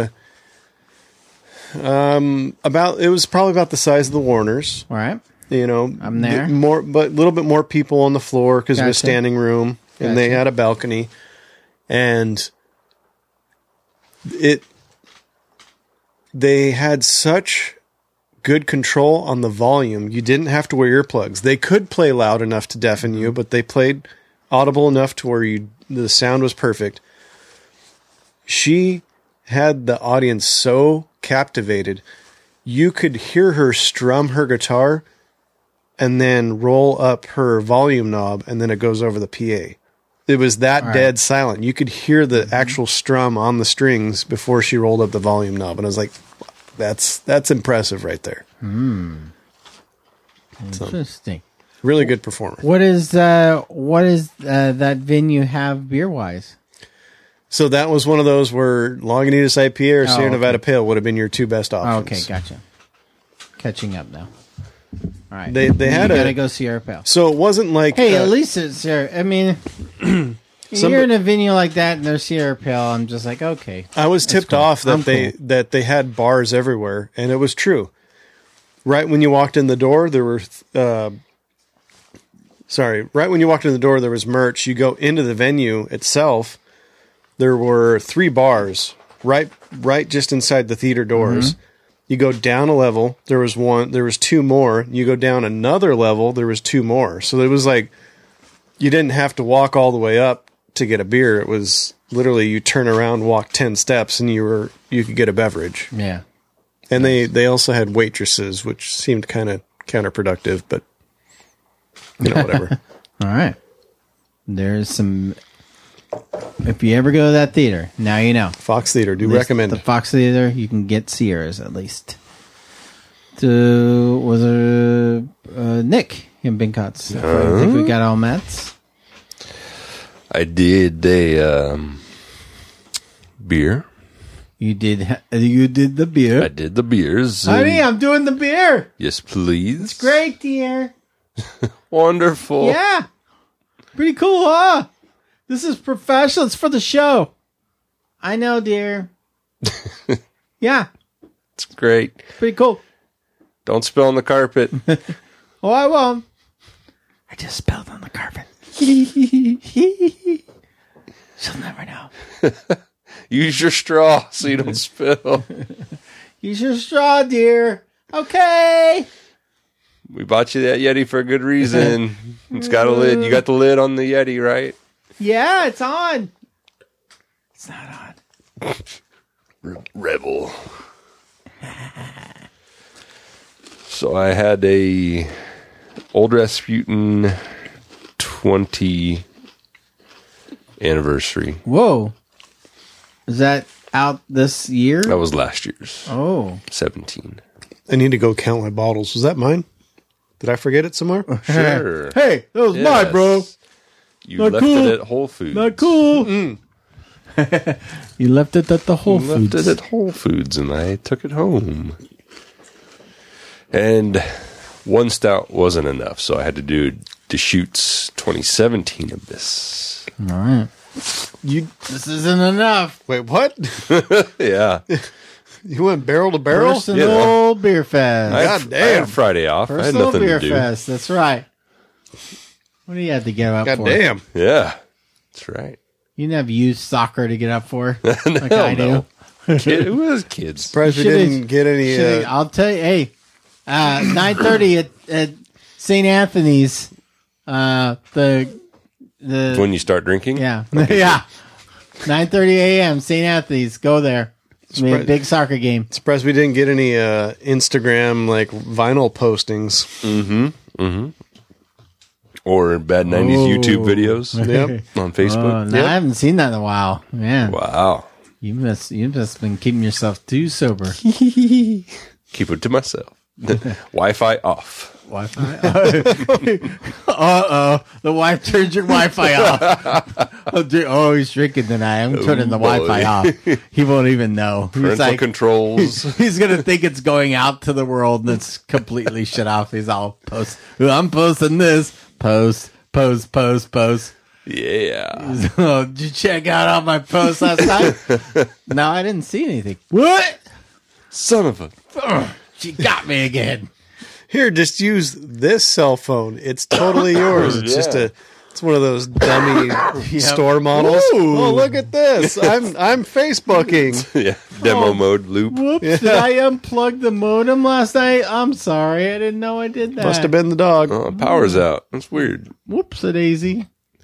it was probably about the size of the Warners. All right. I'm there. But a little bit more people on the floor because it was standing room, and they had a balcony, and they had such good control on the volume. You didn't have to wear earplugs. They could play loud enough to deafen you, but they played audible enough to where the sound was perfect. She had the audience so captivated, you could hear her strum her guitar and then roll up her volume knob, and then it goes over the PA. It was that dead silent. You could hear the actual strum on the strings before she rolled up the volume knob, and I was like, that's impressive right there. Interesting. Really good performer. What is that venue have beer wise? So that was one of those where Lagunitas IPA or Sierra Nevada Pale would have been your two best options. Okay, gotcha. Catching up now. All right. They had gotta go Sierra Pale. So it wasn't like at least it's Sierra. I mean, you're in a venue like that and there's Sierra Pale. I'm just like, okay. I was tipped off that they had bars everywhere, and it was true. Right when you walked in the door, there were. Right when you walked in the door, there was merch. You go into the venue itself. There were 3 bars right just inside the theater doors. You go down a level, there was 2 more. You go down another level, there was 2 more. So it was like you didn't have to walk all the way up to get a beer. It was literally you turn around, walk 10 steps, and you could get a beverage. Yeah. And they also had waitresses, which seemed kind of counterproductive, but whatever. All right. There's some. If you ever go to that theater, now you know. Fox Theater, recommend the Fox Theater. You can get Sierras at least. Was Nick in Bincots? I think we got all Mets. I did a beer You did the beer. I did the beers. Honey, I'm doing the beer. Yes, please. It's great, dear. Wonderful. Yeah. Pretty cool, huh? This is professional. It's for the show. I know, dear. Yeah. It's great. Pretty cool. Don't spill on the carpet. Oh, I won't. I just spilled on the carpet. She'll never know. Use your straw so you don't spill. Use your straw, dear. Okay. We bought you that Yeti for a good reason. It's got a lid. You got the lid on the Yeti, right? Yeah, it's on. It's not on. Rebel. So I had a Old Rasputin 20 anniversary. Whoa. Is that out this year? That was last year's. Oh. 17. I need to go count my bottles. Was that mine? Did I forget it somewhere? Sure. Hey, that was mine, bro. You Not left cool. it at Whole Foods. Not cool. You left it at the Whole Foods. Left it at Whole Foods, and I took it home. And one stout wasn't enough, so I had to do Deschutes 2017 of this. All right. This isn't enough. Wait, what? Yeah. You went barrel to barrel? Personal beer fest. I had Friday off. I had Personal nothing beer to do. fest. That's right. What do you have to get up for? God damn. Yeah. That's right. You didn't have youth soccer to get up for like Hell I do. no. Who was kids? Surprised we didn't get any. I'll tell you. Hey, 9:30 at St. Anthony's. The When you start drinking? yeah yeah 9:30 a.m. St. Anthony's. Go there. It's gonna be a big soccer game. Surprised we didn't get any Instagram like vinyl postings. Or bad 90s YouTube videos. Yep. On Facebook. Oh, no, I haven't seen that in a while. Man, Wow. you must been keeping yourself too sober. Keep it to myself. Wi-Fi off. Wi-Fi. The wife turned your Wi-Fi off. Oh, he's drinking tonight. I'm turning the Wi-Fi off. He won't even know. He's Parental controls. He's gonna think it's going out to the world and it's completely shut off. He's all I'm posting this. Post. Yeah. Oh, did you check out all my posts last night? No, I didn't see anything. What? Son of a... She got me again. Here, just use this cell phone. It's totally yours. It's just it's one of those dummy store models. Ooh. Oh, look at this. I'm Facebooking. Yeah. Demo mode loop. Whoops, did I unplug the modem last night? I'm sorry. I didn't know I did that. Must have been the dog. Oh, power's out. That's weird. Whoops-a-daisy.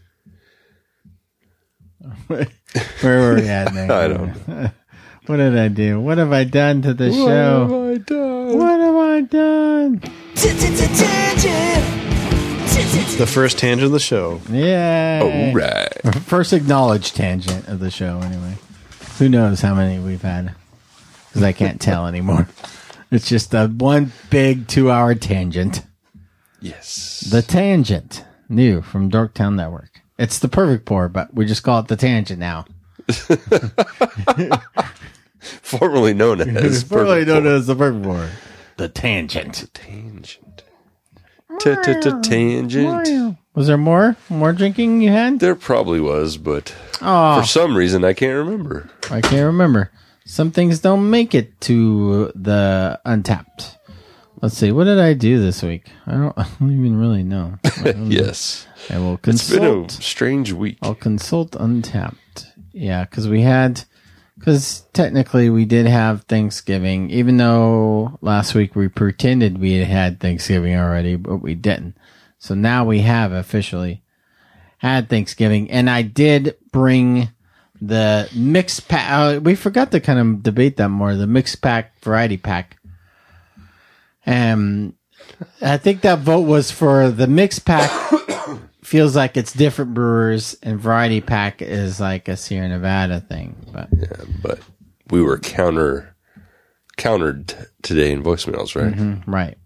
Where were we at now? I don't know. What did I do? What have I done to the show? What have I done? The first tangent of the show. Yeah. All right. First acknowledged tangent of the show, anyway. Who knows how many we've had? Because I can't tell anymore. It's just one big 2-hour tangent. Yes. The Tangent. New from Dorktown Network. It's the perfect pour, but we just call it the Tangent now. Formerly known as the perfect pour. The Tangent. Tangent. Tangent. Was there more drinking you had? There probably was, but for some reason I can't remember. I can't remember. Some things don't make it to the Untapped. Let's see. What did I do this week? I don't even really know. Yes. I will consult. It's been a strange week. I'll consult Untapped. Yeah, because technically we did have Thanksgiving, even though last week we pretended we had Thanksgiving already, but we didn't. So now we have officially had Thanksgiving, and I did bring the mixed pack. We forgot to kind of debate that more. The mixed pack, variety pack. I think that vote was for the mixed pack. Feels like it's different brewers, and variety pack is like a Sierra Nevada thing. But but we were countered today in voicemails, right? Mm-hmm, right.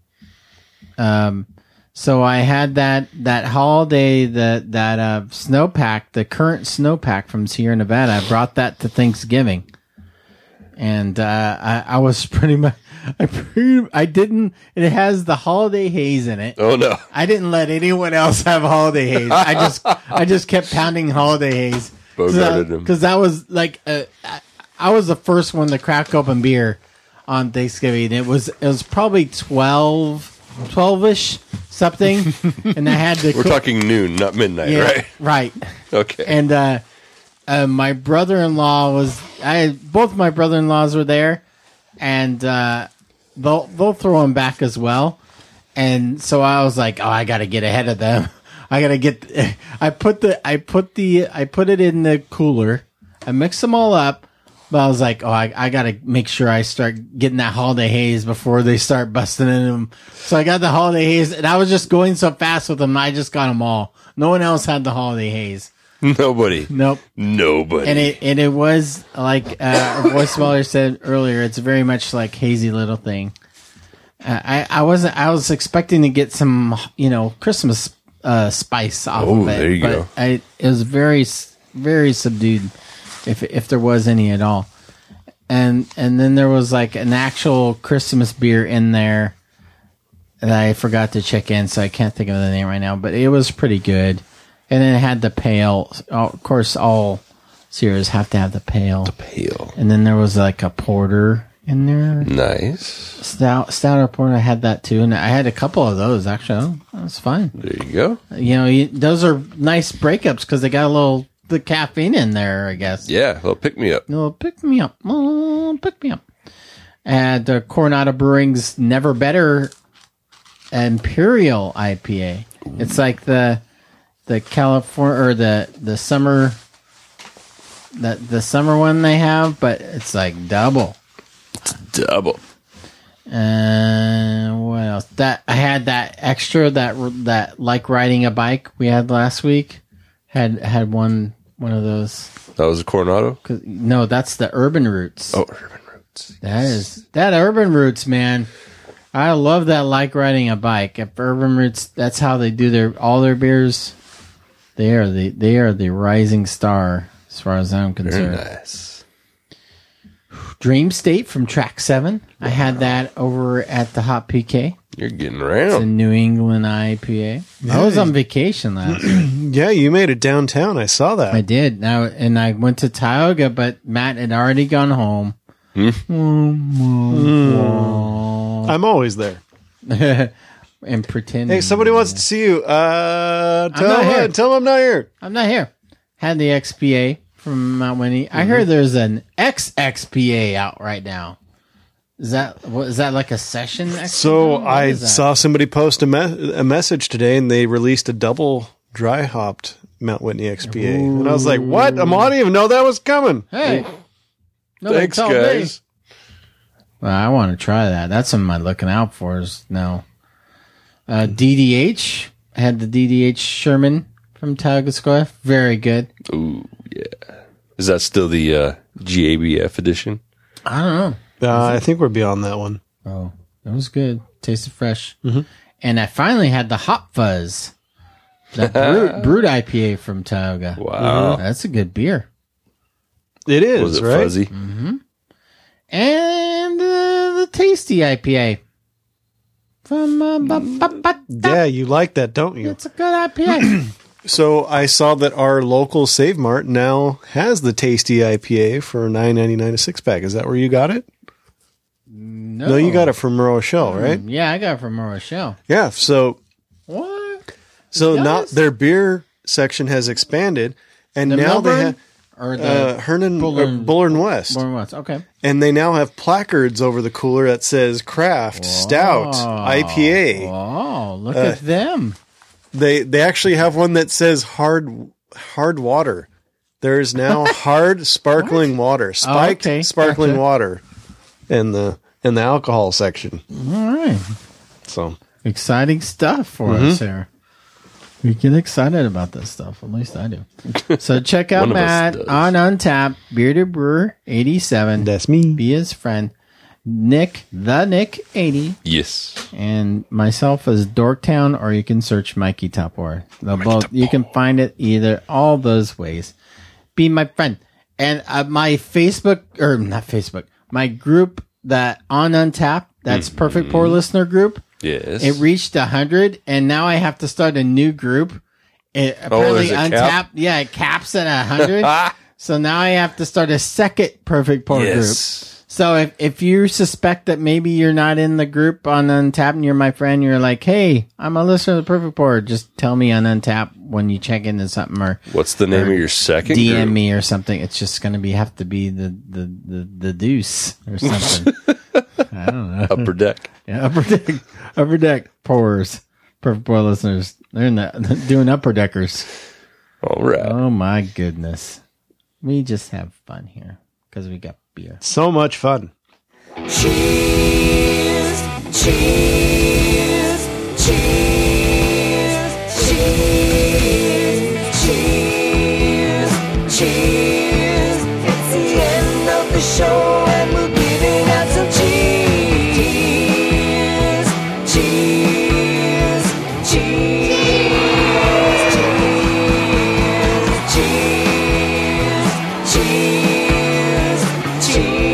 So I had that holiday that snowpack, the current snowpack from Sierra Nevada. I brought that to Thanksgiving, And I was pretty much, I didn't, it has the Holiday Haze in it. Oh no. I didn't let anyone else have Holiday Haze. I just kept pounding Holiday Haze. Bogarted him. Because that was like, I was the first one to crack open beer on Thanksgiving. It was probably 12-ish something. And I had to. We're talking noon, not midnight, right? Right. Okay. And, my brother-in-law both my brother-in-laws were there, and they'll throw them back as well. And so I was like, oh, I got to get ahead of them. I got to get. I put it in the cooler. I mixed them all up, but I was like, oh, I got to make sure I start getting that Holiday Haze before they start busting in them. So I got the Holiday Haze, and I was just going so fast with them. I just got them all. No one else had the Holiday Haze. Nobody. Nope. Nobody. And it was like a voicemail said earlier. It's very much like Hazy Little Thing. I was expecting to get some Christmas spice off of it. There you go. It was very very subdued, if there was any at all. And then there was like an actual Christmas beer in there that I forgot to check in, so I can't think of the name right now. But it was pretty good. And then it had the pale. Of course, all Sierras have to have the pale. The pale. And then there was like a porter in there. Nice. Stout or porter. I had that too. And I had a couple of those, actually. Oh, that's fine. There you go. Those are nice breakups because they got the caffeine in there, I guess. Yeah, a little pick-me-up. And Coronado Brewing's Never Better Imperial IPA. It's like the California or the summer the summer one they have, but it's like double. It's double. And what else? That I had that extra that like riding a bike we had last week. Had one of those. That was a Coronado? No, that's the Urban Roots. Oh, Urban Roots. That Urban Roots, man. I love that like riding a bike. If Urban Roots, that's how they do all their beers. They are the rising star as far as I'm concerned. Very nice. Dream State from Track 7. I had that over at the Hot PK. You're getting around. It's a New England IPA. Yeah. I was on vacation last week. Yeah, you made it downtown. I saw that. I did. And I went to Tioga, but Matt had already gone home. I'm always there. And pretending. Hey, somebody wants to see you. Tell them I'm not here. I'm not here. Had the XPA from Mount Whitney. I heard there's an XXPA out right now. Is that like a session? XPA? So I saw somebody post a message today, and they released a double dry hopped Mount Whitney XPA, and I was like, "What? I didn't even know that was coming." Hey, thanks, guys. Well, I want to try that. That's what I'm looking out for. DDH. I had the DDH Sherman from Tioga Square. Very good. Ooh, yeah. Is that still the GABF edition? I don't know. I think we're beyond that one. Oh, that was good. Tasted fresh. Mm-hmm. And I finally had the Hop Fuzz. That brewed IPA from Tioga. Wow. That's a good beer. It is, Was it right? fuzzy? Mm-hmm. And the Tasty IPA. From yeah, you like that, don't you? It's a good IPA. So I saw that our local Save Mart now has the Tasty IPA for $9.99 a six pack. Is that where you got it? No, you got it from Rochelle, right? Yeah, I got it from Rochelle. Yeah. So what? So now their beer section has expanded, and now Melbourne? they have Or the Bullard and West. Bullard and West, okay. And they now have placards over the cooler that says Craft Stout IPA. Oh, look at them. They actually have one that says hard water. There is now hard sparkling water, spiked sparkling water in the alcohol section. All right. So exciting stuff for us here. We get excited about this stuff. At least I do. So check out Matt on Untappd, Bearded Brewer 87. That's me. Be his friend. Nick 80. Yes. And myself as Dorktown, or you can search Mikey Topor. You can find it either all those ways. Be my friend. And my Facebook, or not Facebook, my group that on Untapped, that's Perfect Pour listener group. Yes. It reached 100, and now I have to start a new group. Apparently there's a Untapped, it caps at 100. So now I have to start a second Perfect Pour group. So if you suspect that maybe you're not in the group on Untapped and you're my friend, you're like, hey, I'm a listener of the Perfect Pour, just tell me on Untapped when you check into something, or what's the name of your second DM group? me or something. It's just going to have to be the deuce or something. I don't know. Upper Deck. Yeah, upper deck pours. Perfect Pour listeners. They're doing upper deckers. All right. Oh my goodness. We just have fun here because we got beer. So much fun. Cheers, cheers, cheers, cheers, cheers, cheers. It's the end of the show and we're giving out some cheers, cheers, cheers, cheers, cheers, cheers.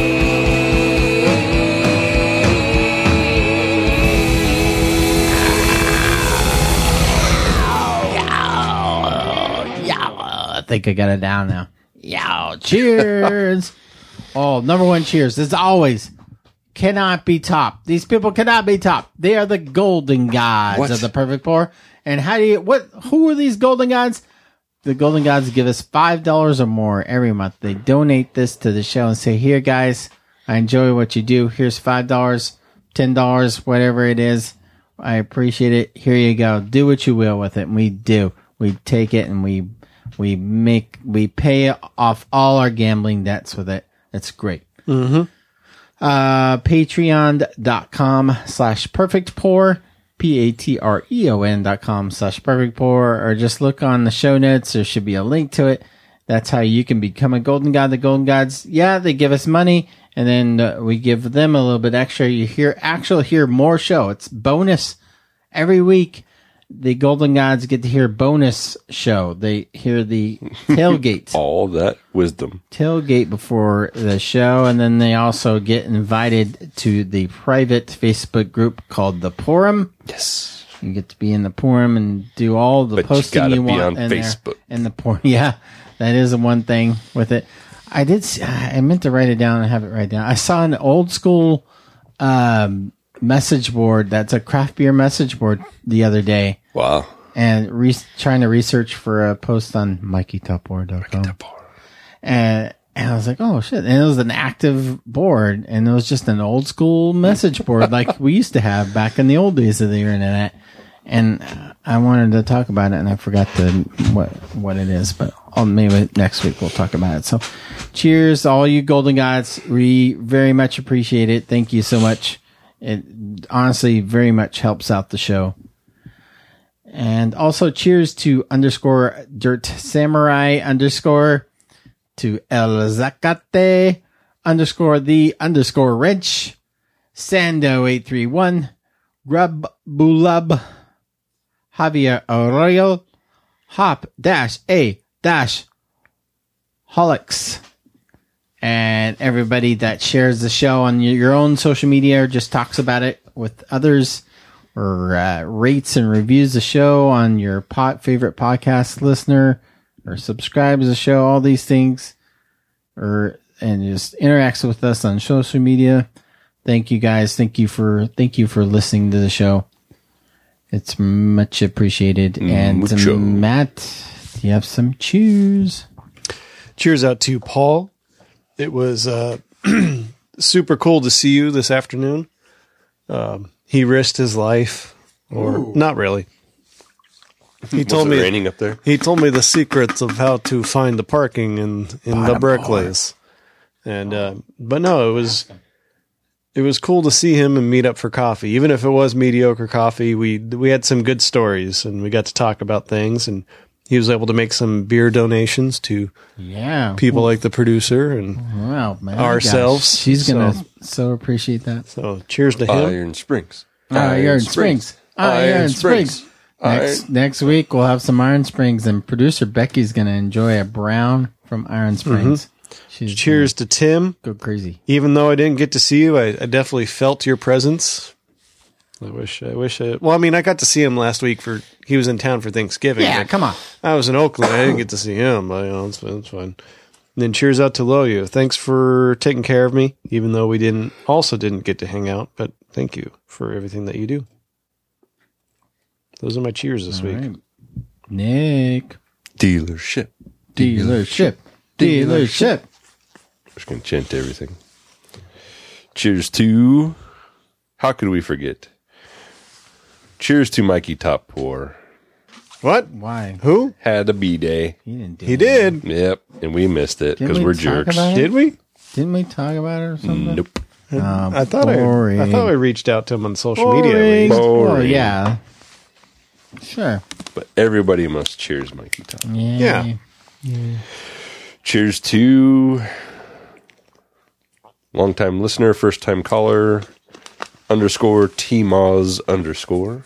I think I got it down now. Yeah, cheers. Oh, number one cheers. As always, cannot be topped. These people cannot be topped. They are the golden gods of the Perfect Pour. And who are these golden gods? The golden gods give us $5 or more every month. They donate this to the show and say, here, guys, I enjoy what you do. Here's $5, $10, whatever it is. I appreciate it. Here you go. Do what you will with it. And we do. We take it and we pay off all our gambling debts with it. It's great. Mm-hmm. Patreon.com/perfectpour, patreon.com/perfectpour, or just look on the show notes. There should be a link to it. That's how you can become a golden god. The golden gods, they give us money, and then we give them a little bit extra. You hear more show. It's bonus every week. The golden gods get to hear bonus show. They hear the tailgate. All that wisdom. Tailgate before the show, and then they also get invited to the private Facebook group called the Purim. Yes. You get to be in the Purim and do all the posting you want on Facebook. And the Purim. Yeah, that is the one thing with it. I meant to write it down and have it right down. I saw an old school message board that's a craft beer message board the other day. Wow. And trying to research for a post on MikeyTopWar.com. And I was like, oh shit. And it was an active board, and it was just an old school message board like we used to have back in the old days of the internet. And I wanted to talk about it, and I forgot what it is, but maybe next week we'll talk about it. So cheers, all you golden gods. We very much appreciate it. Thank you so much. It honestly very much helps out the show. And also cheers to _Dirt Samurai _ to El Zacate _ Wrench, Sando 831, Grub Bulub, Javier Arroyo, Hop -A Holics, and everybody that shares the show on your own social media or just talks about it with others, or rates and reviews the show on your favorite podcast listener, or subscribes to the show, all these things, and just interacts with us on social media. Thank you guys. Thank you for listening to the show. It's much appreciated. And Matt, do you have some cheers? Cheers out to Paul. It was super cool to see you this afternoon. He risked his life, or not really. He told me raining up there. He told me the secrets of how to find the parking in the Berkeleys. And but no, it was cool to see him and meet up for coffee. Even if it was mediocre coffee, we had some good stories, and we got to talk about things, and he was able to make some beer donations to people like the producer and ourselves. Gosh, she's gonna so appreciate that. So cheers to him. Iron Springs. Iron Springs. Next week we'll have some Iron Springs, and producer Becky's gonna enjoy a brown from Iron Springs. Cheers to Tim. Go crazy. Even though I didn't get to see you, I definitely felt your presence. I wish. Well, I mean, I got to see him last week he was in town for Thanksgiving. Yeah, come on. I was in Oakland. I didn't get to see him, but it's fine. And then cheers out to Loyo. Thanks for taking care of me, even though we didn't get to hang out, but thank you for everything that you do. Those are my cheers this week. Right. Nick. Dealership. Just going to chant everything. Cheers to... How could we forget? Cheers to Mikey Top Pour. What? Why? Who? Had a B-day. He did. Yep, and we missed it because we're jerks. Did we? Didn't we talk about it or something? Nope. I thought I reached out to him on social media. At least. Oh, yeah. Sure. But everybody must cheers Mikey Top. Yeah. Cheers to longtime listener, first time caller, _TMoz_.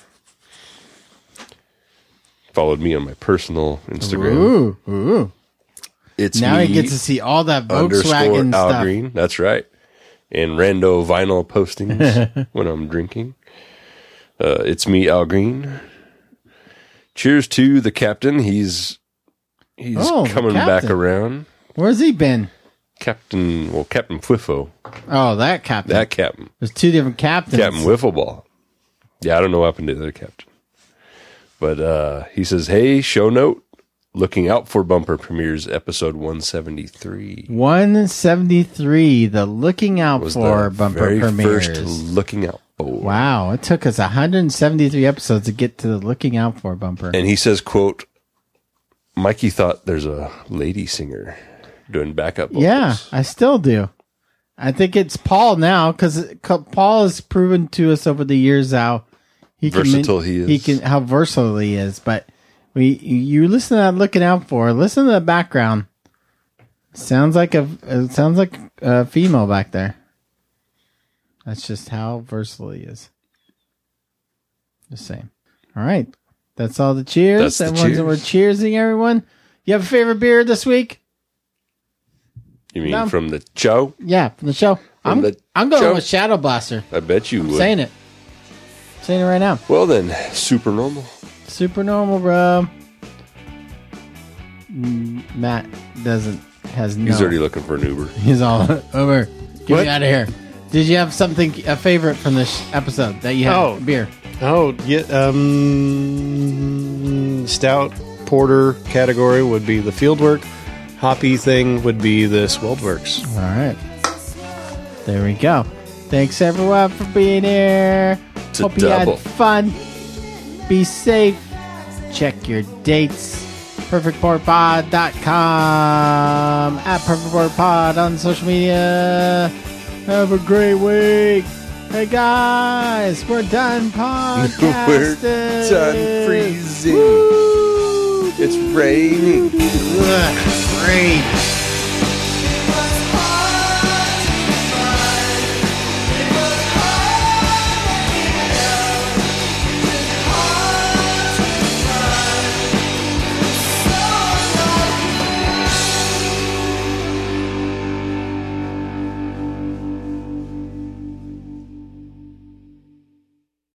Followed me on my personal Instagram. Ooh. It's now me, he gets to see all that Volkswagen Al stuff. Green. That's right. And rando vinyl postings when I'm drinking. It's me, Al Green. Cheers to the captain. He's coming back around. Where's he been? Captain Whiffo. Oh, that captain. That captain. There's two different captains. Captain Wiffleball. Yeah, I don't know what happened to the other captain. But he says, hey, show note. Looking out for bumper premieres, episode 173. 173, the looking out was for the bumper very premieres. first looking out for. Wow, it took us 173 episodes to get to the looking out for bumper. And he says, quote, Mikey thought there's a lady singer doing backup vocals. Yeah, I still do. I think it's Paul now because Paul has proven to us over the years how versatile he is. How versatile he is. But you listen to that looking out for. Listen to the background. Sounds like a female back there. That's just how versatile he is. Just saying. All right, that's all the cheers. That's the We're cheersing everyone. You have a favorite beer this week? You mean from the show? Yeah, from the show. I'm going with Shadow Blaster. I bet you would. Saying it right now. Well then, super normal. Super normal, bro. Matt has no. He's already looking for an Uber. He's all over. Get me out of here. Did you have a favorite from this episode that you had? Beer. Oh, yeah. Stout porter category would be the Fieldwork. Hoppy thing would be the Swellworks. All right. There we go. Thanks everyone for being here. Hope you had fun. Be safe. Check your dates. PerfectPortPod.com at PerfectPortPod on social media. Have a great week. Hey guys, we're done podcasting. We're done freezing. Woo! It's raining. Great.